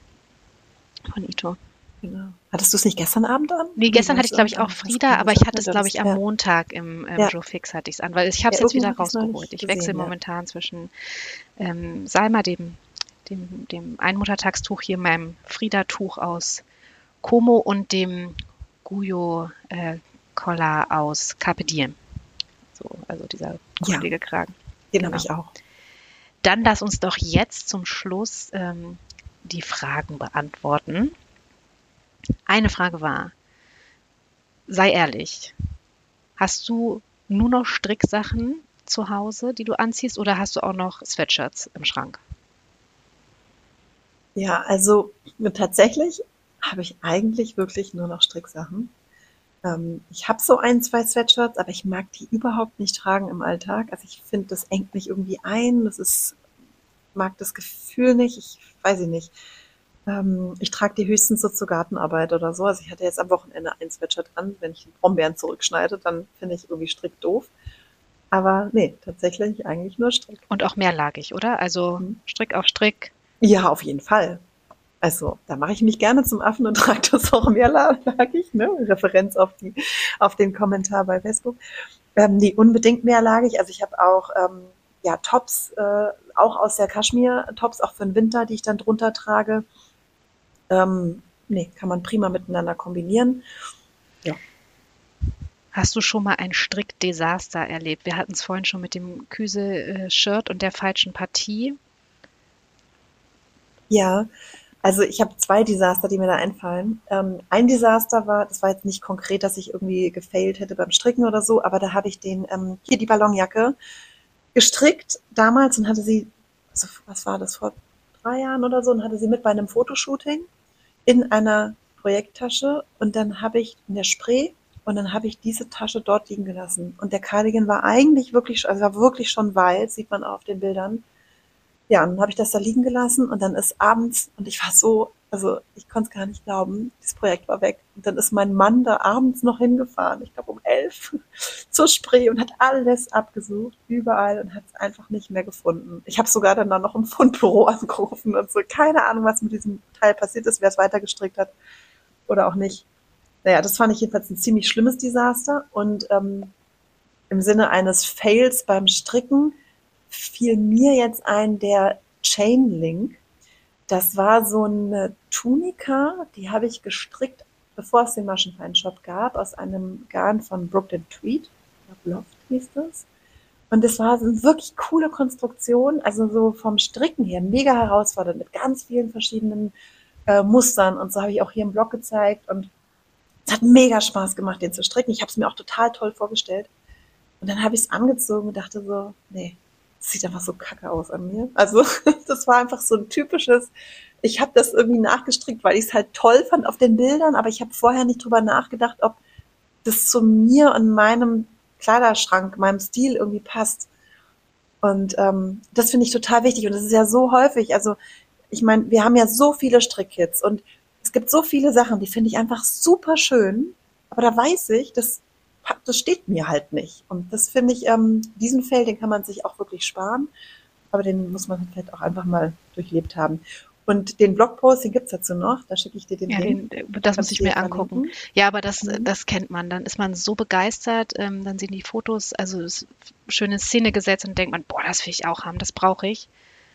von Ito. genau. Hattest du es nicht gestern Abend an? Nee, gestern hatte ich, glaube ich, irgendwann? auch Das Frieda, kann aber sein, ich hatte es, ja, glaube das- ich, am ja. Montag im ähm, Ja. Joe Fix hatte ich es an, weil ich habe es Ja, jetzt wieder irgendwo hab ich's neulich rausgeholt. Ich gesehen, wechsle ja. momentan zwischen ähm, Salma, dem, dem, dem Einmuttertagstuch hier, meinem Frieda-Tuch aus Como und dem Guyo äh, Collar aus Carpe Diem. So, also dieser kuschelige Kragen. Den Genau. habe ich auch. Dann lass uns doch jetzt zum Schluss ähm, die Fragen beantworten. Eine Frage war, sei ehrlich, hast du nur noch Stricksachen zu Hause, die du anziehst, oder hast du auch noch Sweatshirts im Schrank? Ja, also tatsächlich habe ich eigentlich wirklich nur noch Stricksachen. Ähm, ich habe so ein, zwei Sweatshirts, aber ich mag die überhaupt nicht tragen im Alltag. Also ich finde, das engt mich irgendwie ein. Das ist, mag das Gefühl nicht. Ich weiß ich nicht. Ähm, ich trage die höchstens so zur Gartenarbeit oder so. Also ich hatte jetzt am Wochenende ein Sweatshirt an. Wenn ich Brombeeren zurückschneide, dann finde ich irgendwie Strick doof. Aber nee, tatsächlich eigentlich nur Strick. Und auch mehrlagig, oder? Also Hm. Strick auf Strick. Ja, auf jeden Fall. Also, da mache ich mich gerne zum Affen und trage das auch mehrlagig, ne? Referenz auf die, auf den Kommentar bei Facebook. Ähm, nee, unbedingt mehrlagig. Also ich habe auch ähm, ja Tops, äh, auch aus der Kaschmir-Tops, auch für den Winter, die ich dann drunter trage. Ähm, nee, kann man prima miteinander kombinieren. Hast du schon mal ein Strickdesaster erlebt? Wir hatten es vorhin schon mit dem Küse-Shirt und der falschen Partie. Ja, also ich habe zwei Desaster, die mir da einfallen. Ähm, ein Desaster war, das war jetzt nicht konkret, dass ich irgendwie gefailt hätte beim Stricken oder so, aber da habe ich den, ähm, hier die Ballonjacke gestrickt damals und hatte sie, also was war das, vor drei Jahren oder so, und hatte sie mit bei einem Fotoshooting in einer Projekttasche und dann habe ich in der Spree und dann habe ich diese Tasche dort liegen gelassen. Und der Cardigan war eigentlich wirklich, also war wirklich schon weiß, sieht man auch auf den Bildern. Ja, und dann habe ich das da liegen gelassen und dann ist abends, und ich war so, also ich konnte es gar nicht glauben, das Projekt war weg. Und dann ist mein Mann da abends noch hingefahren, ich glaube um elf, zur Spree und hat alles abgesucht, überall, und hat es einfach nicht mehr gefunden. Ich habe sogar dann da noch im Fundbüro angerufen und so, keine Ahnung, was mit diesem Teil passiert ist, wer es weitergestrickt hat oder auch nicht. Naja, das fand ich jedenfalls ein ziemlich schlimmes Desaster und ähm, im Sinne eines Fails beim Stricken fiel mir jetzt ein der Chainlink. Das war so eine Tunika, die habe ich gestrickt, bevor es den Maschenfeinshop gab, aus einem Garn von Brooklyn Tweed. Ich glaube, Loft hieß das. Und es war eine wirklich coole Konstruktion, also so vom Stricken her mega herausfordernd, mit ganz vielen verschiedenen äh, Mustern. Und so habe ich auch hier im Blog gezeigt. Und es hat mega Spaß gemacht, den zu stricken. Ich habe es mir auch total toll vorgestellt. Und dann habe ich es angezogen und dachte so, nee, Das sieht einfach so kacke aus an mir. Also das war einfach so ein typisches, ich habe das irgendwie nachgestrickt, weil ich es halt toll fand auf den Bildern, aber ich habe vorher nicht drüber nachgedacht, ob das zu mir und meinem Kleiderschrank, meinem Stil irgendwie passt. Und ähm, das finde ich total wichtig und das ist ja so häufig, also ich meine, wir haben ja so viele Strickkits und es gibt so viele Sachen, die finde ich einfach super schön, aber da weiß ich, das, das steht mir halt nicht. Und das finde ich, ähm, diesen Fail, den kann man sich auch wirklich sparen, aber den muss man vielleicht auch einfach mal durchlebt haben. Und den Blogpost, den gibt's dazu noch, da schicke ich dir den Ja, Link. den, das muss ich mir angucken. Ja, aber das, Mhm. das kennt man. Dann ist man so begeistert, ähm, dann sehen die Fotos, also es ist schöne Szene gesetzt und denkt man, boah, das will ich auch haben, das brauche ich.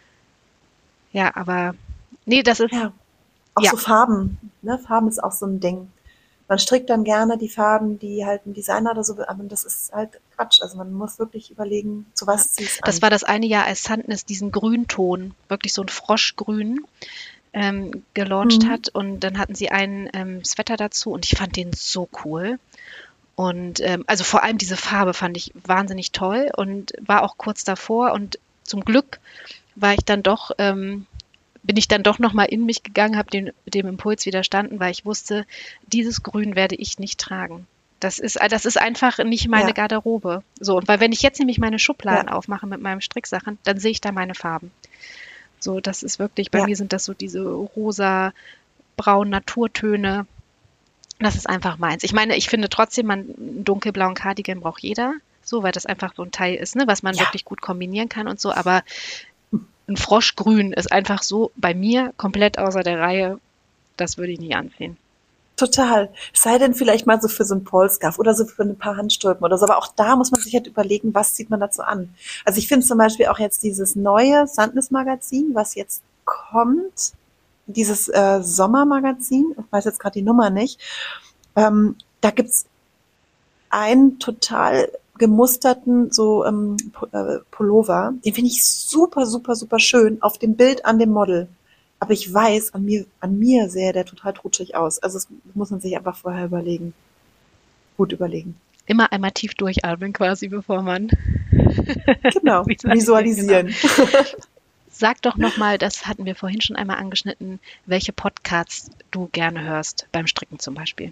Ja, aber nee, das ist, Ja, auch ja, so Farben, ne? Farben ist auch so ein Ding. Man strickt dann gerne die Farben, die halt ein Designer oder so, aber das ist halt Quatsch. Also man muss wirklich überlegen, zu ja. was ziehst Das an. war das eine Jahr, als Sandnes diesen Grünton, wirklich so ein Froschgrün, ähm, gelauncht Mhm. hat und dann hatten sie einen ähm, Sweater dazu und ich fand den so cool. Und ähm, also vor allem diese Farbe fand ich wahnsinnig toll und war auch kurz davor und zum Glück war ich dann doch, ähm, bin ich dann doch nochmal in mich gegangen, habe dem, dem Impuls widerstanden, weil ich wusste, dieses Grün werde ich nicht tragen. Das ist, das ist einfach nicht meine Ja, Garderobe. So, und weil wenn ich jetzt nämlich meine Schubladen ja, aufmache mit meinen Stricksachen, dann sehe ich da meine Farben. So, das ist wirklich, bei ja, mir sind das so diese rosa, braunen Naturtöne. Das ist einfach meins. Ich meine, ich finde trotzdem, man, einen dunkelblauen Cardigan braucht jeder, so, weil das einfach so ein Teil ist, ne, was man ja, wirklich gut kombinieren kann und so. Aber ein Froschgrün ist einfach so bei mir komplett außer der Reihe. Das würde ich nicht anziehen. total. Es sei denn vielleicht mal so für so ein Polscarf oder so für ein paar Handstulpen oder so. Aber auch da muss man sich halt überlegen, was zieht man dazu an. Also ich finde zum Beispiel auch jetzt dieses neue Sandnes-Magazin, was jetzt kommt, dieses äh, Sommermagazin, ich weiß jetzt gerade die Nummer nicht, ähm, da gibt's einen total gemusterten so ähm, äh, Pullover. Den finde ich super, super, super schön auf dem Bild an dem Model. Aber ich weiß, an mir, an mir sähe der total trutschig aus. Also das muss man sich einfach vorher überlegen. Gut überlegen. Immer einmal tief durchatmen quasi, bevor man Genau. visualisiert, genau. Visualisieren. Sag doch nochmal, das hatten wir vorhin schon einmal angeschnitten, welche Podcasts du gerne hörst, beim Stricken zum Beispiel.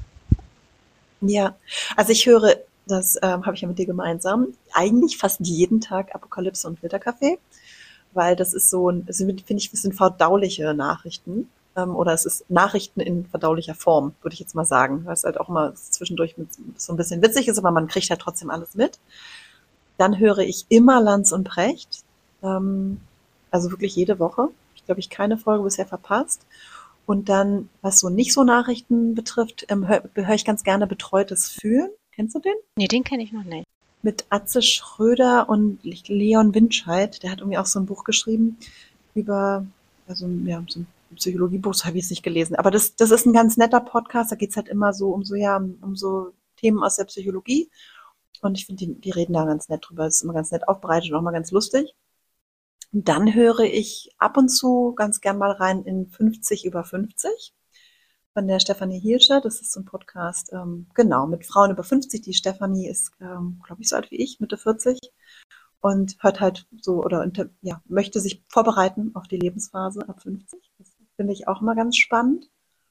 Ja, also ich höre, das ähm, habe ich ja mit dir gemeinsam, eigentlich fast jeden Tag Apokalypse und Filterkaffee, weil das ist so ein, finde ich, das sind verdauliche Nachrichten. Ähm, oder es ist Nachrichten in verdaulicher Form, würde ich jetzt mal sagen, weil es halt auch immer zwischendurch mit so ein bisschen witzig ist, aber man kriegt halt trotzdem alles mit. Dann höre ich immer Lanz und Precht, ähm, also wirklich jede Woche. Ich glaube, ich keine Folge bisher verpasst. Und dann, was so nicht so Nachrichten betrifft, ähm, höre hör ich ganz gerne Betreutes Fühlen. Kennst du den? Nee, den kenne ich noch nicht. Mit Atze Schröder und Leon Winscheid. Der hat irgendwie auch so ein Buch geschrieben über, also ja, so ein Psychologiebuch, das habe ich jetzt nicht gelesen. Aber das, das ist ein ganz netter Podcast. Da geht's halt immer so um so, ja, um, um so Themen aus der Psychologie. Und ich finde, die, die reden da ganz nett drüber. Das ist immer ganz nett aufbereitet und auch mal ganz lustig. Und dann höre ich ab und zu ganz gern mal rein in fünfzig über fünfzig von der Stefanie Hielscher. Das ist so ein Podcast, ähm, genau, mit Frauen über fünfzig. Die Stefanie ist, ähm, glaube ich, so alt wie ich, Mitte vierzig und hört halt so oder unter, ja, möchte sich vorbereiten auf die Lebensphase ab fünfzig. Das finde ich auch immer ganz spannend.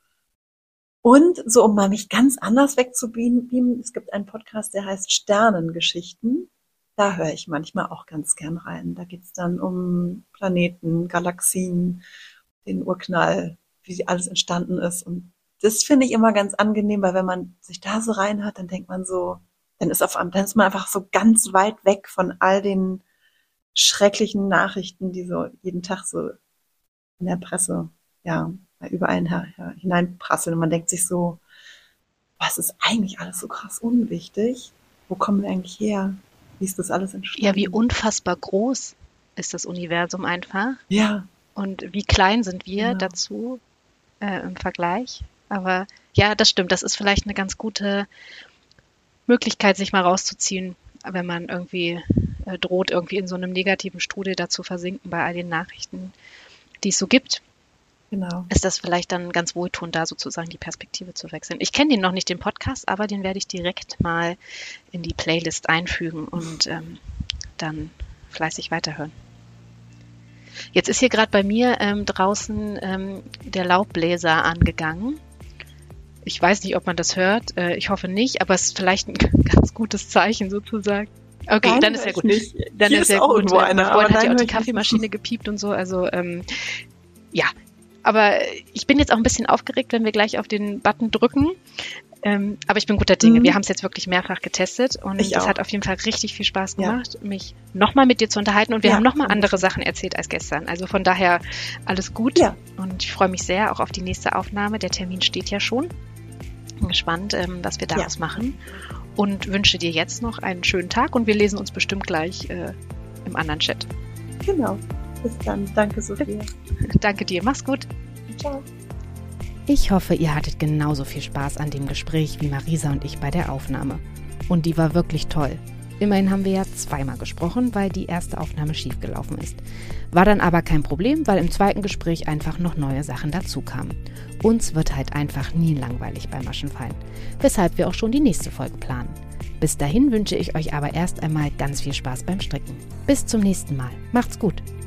Und so, um mal mich ganz anders wegzubeamen, es gibt einen Podcast, der heißt Sternengeschichten. Da höre ich manchmal auch ganz gern rein. Da geht's dann um Planeten, Galaxien, den Urknall, wie alles entstanden ist. Und das finde ich immer ganz angenehm, weil wenn man sich da so reinhört, dann denkt man so, dann ist auf einmal, dann ist man einfach so ganz weit weg von all den schrecklichen Nachrichten, die so jeden Tag so in der Presse, ja, überall hineinprasseln. Und man denkt sich so, was ist eigentlich alles so krass unwichtig? Wo kommen wir eigentlich her? Wie ist das alles Ja, wie entstanden? unfassbar groß ist das Universum einfach Ja, und wie klein sind wir genau. dazu äh, im Vergleich. Aber ja, das stimmt. Das ist vielleicht eine ganz gute Möglichkeit, sich mal rauszuziehen, wenn man irgendwie äh, droht, irgendwie in so einem negativen Strudel dazu versinken bei all den Nachrichten, die es so gibt. Genau. Ist das vielleicht dann ganz wohltuend, da sozusagen die Perspektive zu wechseln. Ich kenne den noch nicht, den Podcast, aber den werde ich direkt mal in die Playlist einfügen und ähm, dann fleißig weiterhören. Jetzt ist hier gerade bei mir ähm, draußen ähm, der Laubbläser angegangen. Ich weiß nicht, ob man das hört. Äh, ich hoffe nicht, aber es ist vielleicht ein ganz gutes Zeichen sozusagen. Okay, Nein, dann ist ja gut. nicht. Dann Hier ist ist ja auch gut. irgendwo einer, Vorhin aber hat ja nein, auch die höre ich Kaffeemaschine gepiept und so. Also ähm, ja, aber ich bin jetzt auch ein bisschen aufgeregt, wenn wir gleich auf den Button drücken. Ähm, aber ich bin guter Dinge. Mhm. Wir haben es jetzt wirklich mehrfach getestet und Ich es auch. hat auf jeden Fall richtig viel Spaß Ja. gemacht, mich nochmal mit dir zu unterhalten und wir Ja, haben nochmal finde andere ich. Sachen erzählt als gestern. Also von daher alles gut Ja. und ich freue mich sehr auch auf die nächste Aufnahme. Der Termin steht ja schon. Bin gespannt, ähm, was wir daraus Ja. machen und wünsche dir jetzt noch einen schönen Tag und wir lesen uns bestimmt gleich äh, im anderen Chat. Genau. Bis dann. Danke, Sophia. Danke dir, mach's gut. Ciao. Ich hoffe, ihr hattet genauso viel Spaß an dem Gespräch wie Marisa und ich bei der Aufnahme. Und die war wirklich toll. Immerhin haben wir ja zweimal gesprochen, weil die erste Aufnahme schiefgelaufen ist. War dann aber kein Problem, weil im zweiten Gespräch einfach noch neue Sachen dazu kamen. Uns wird halt einfach nie langweilig beim Maschenfallen, weshalb wir auch schon die nächste Folge planen. Bis dahin wünsche ich euch aber erst einmal ganz viel Spaß beim Stricken. Bis zum nächsten Mal. Macht's gut!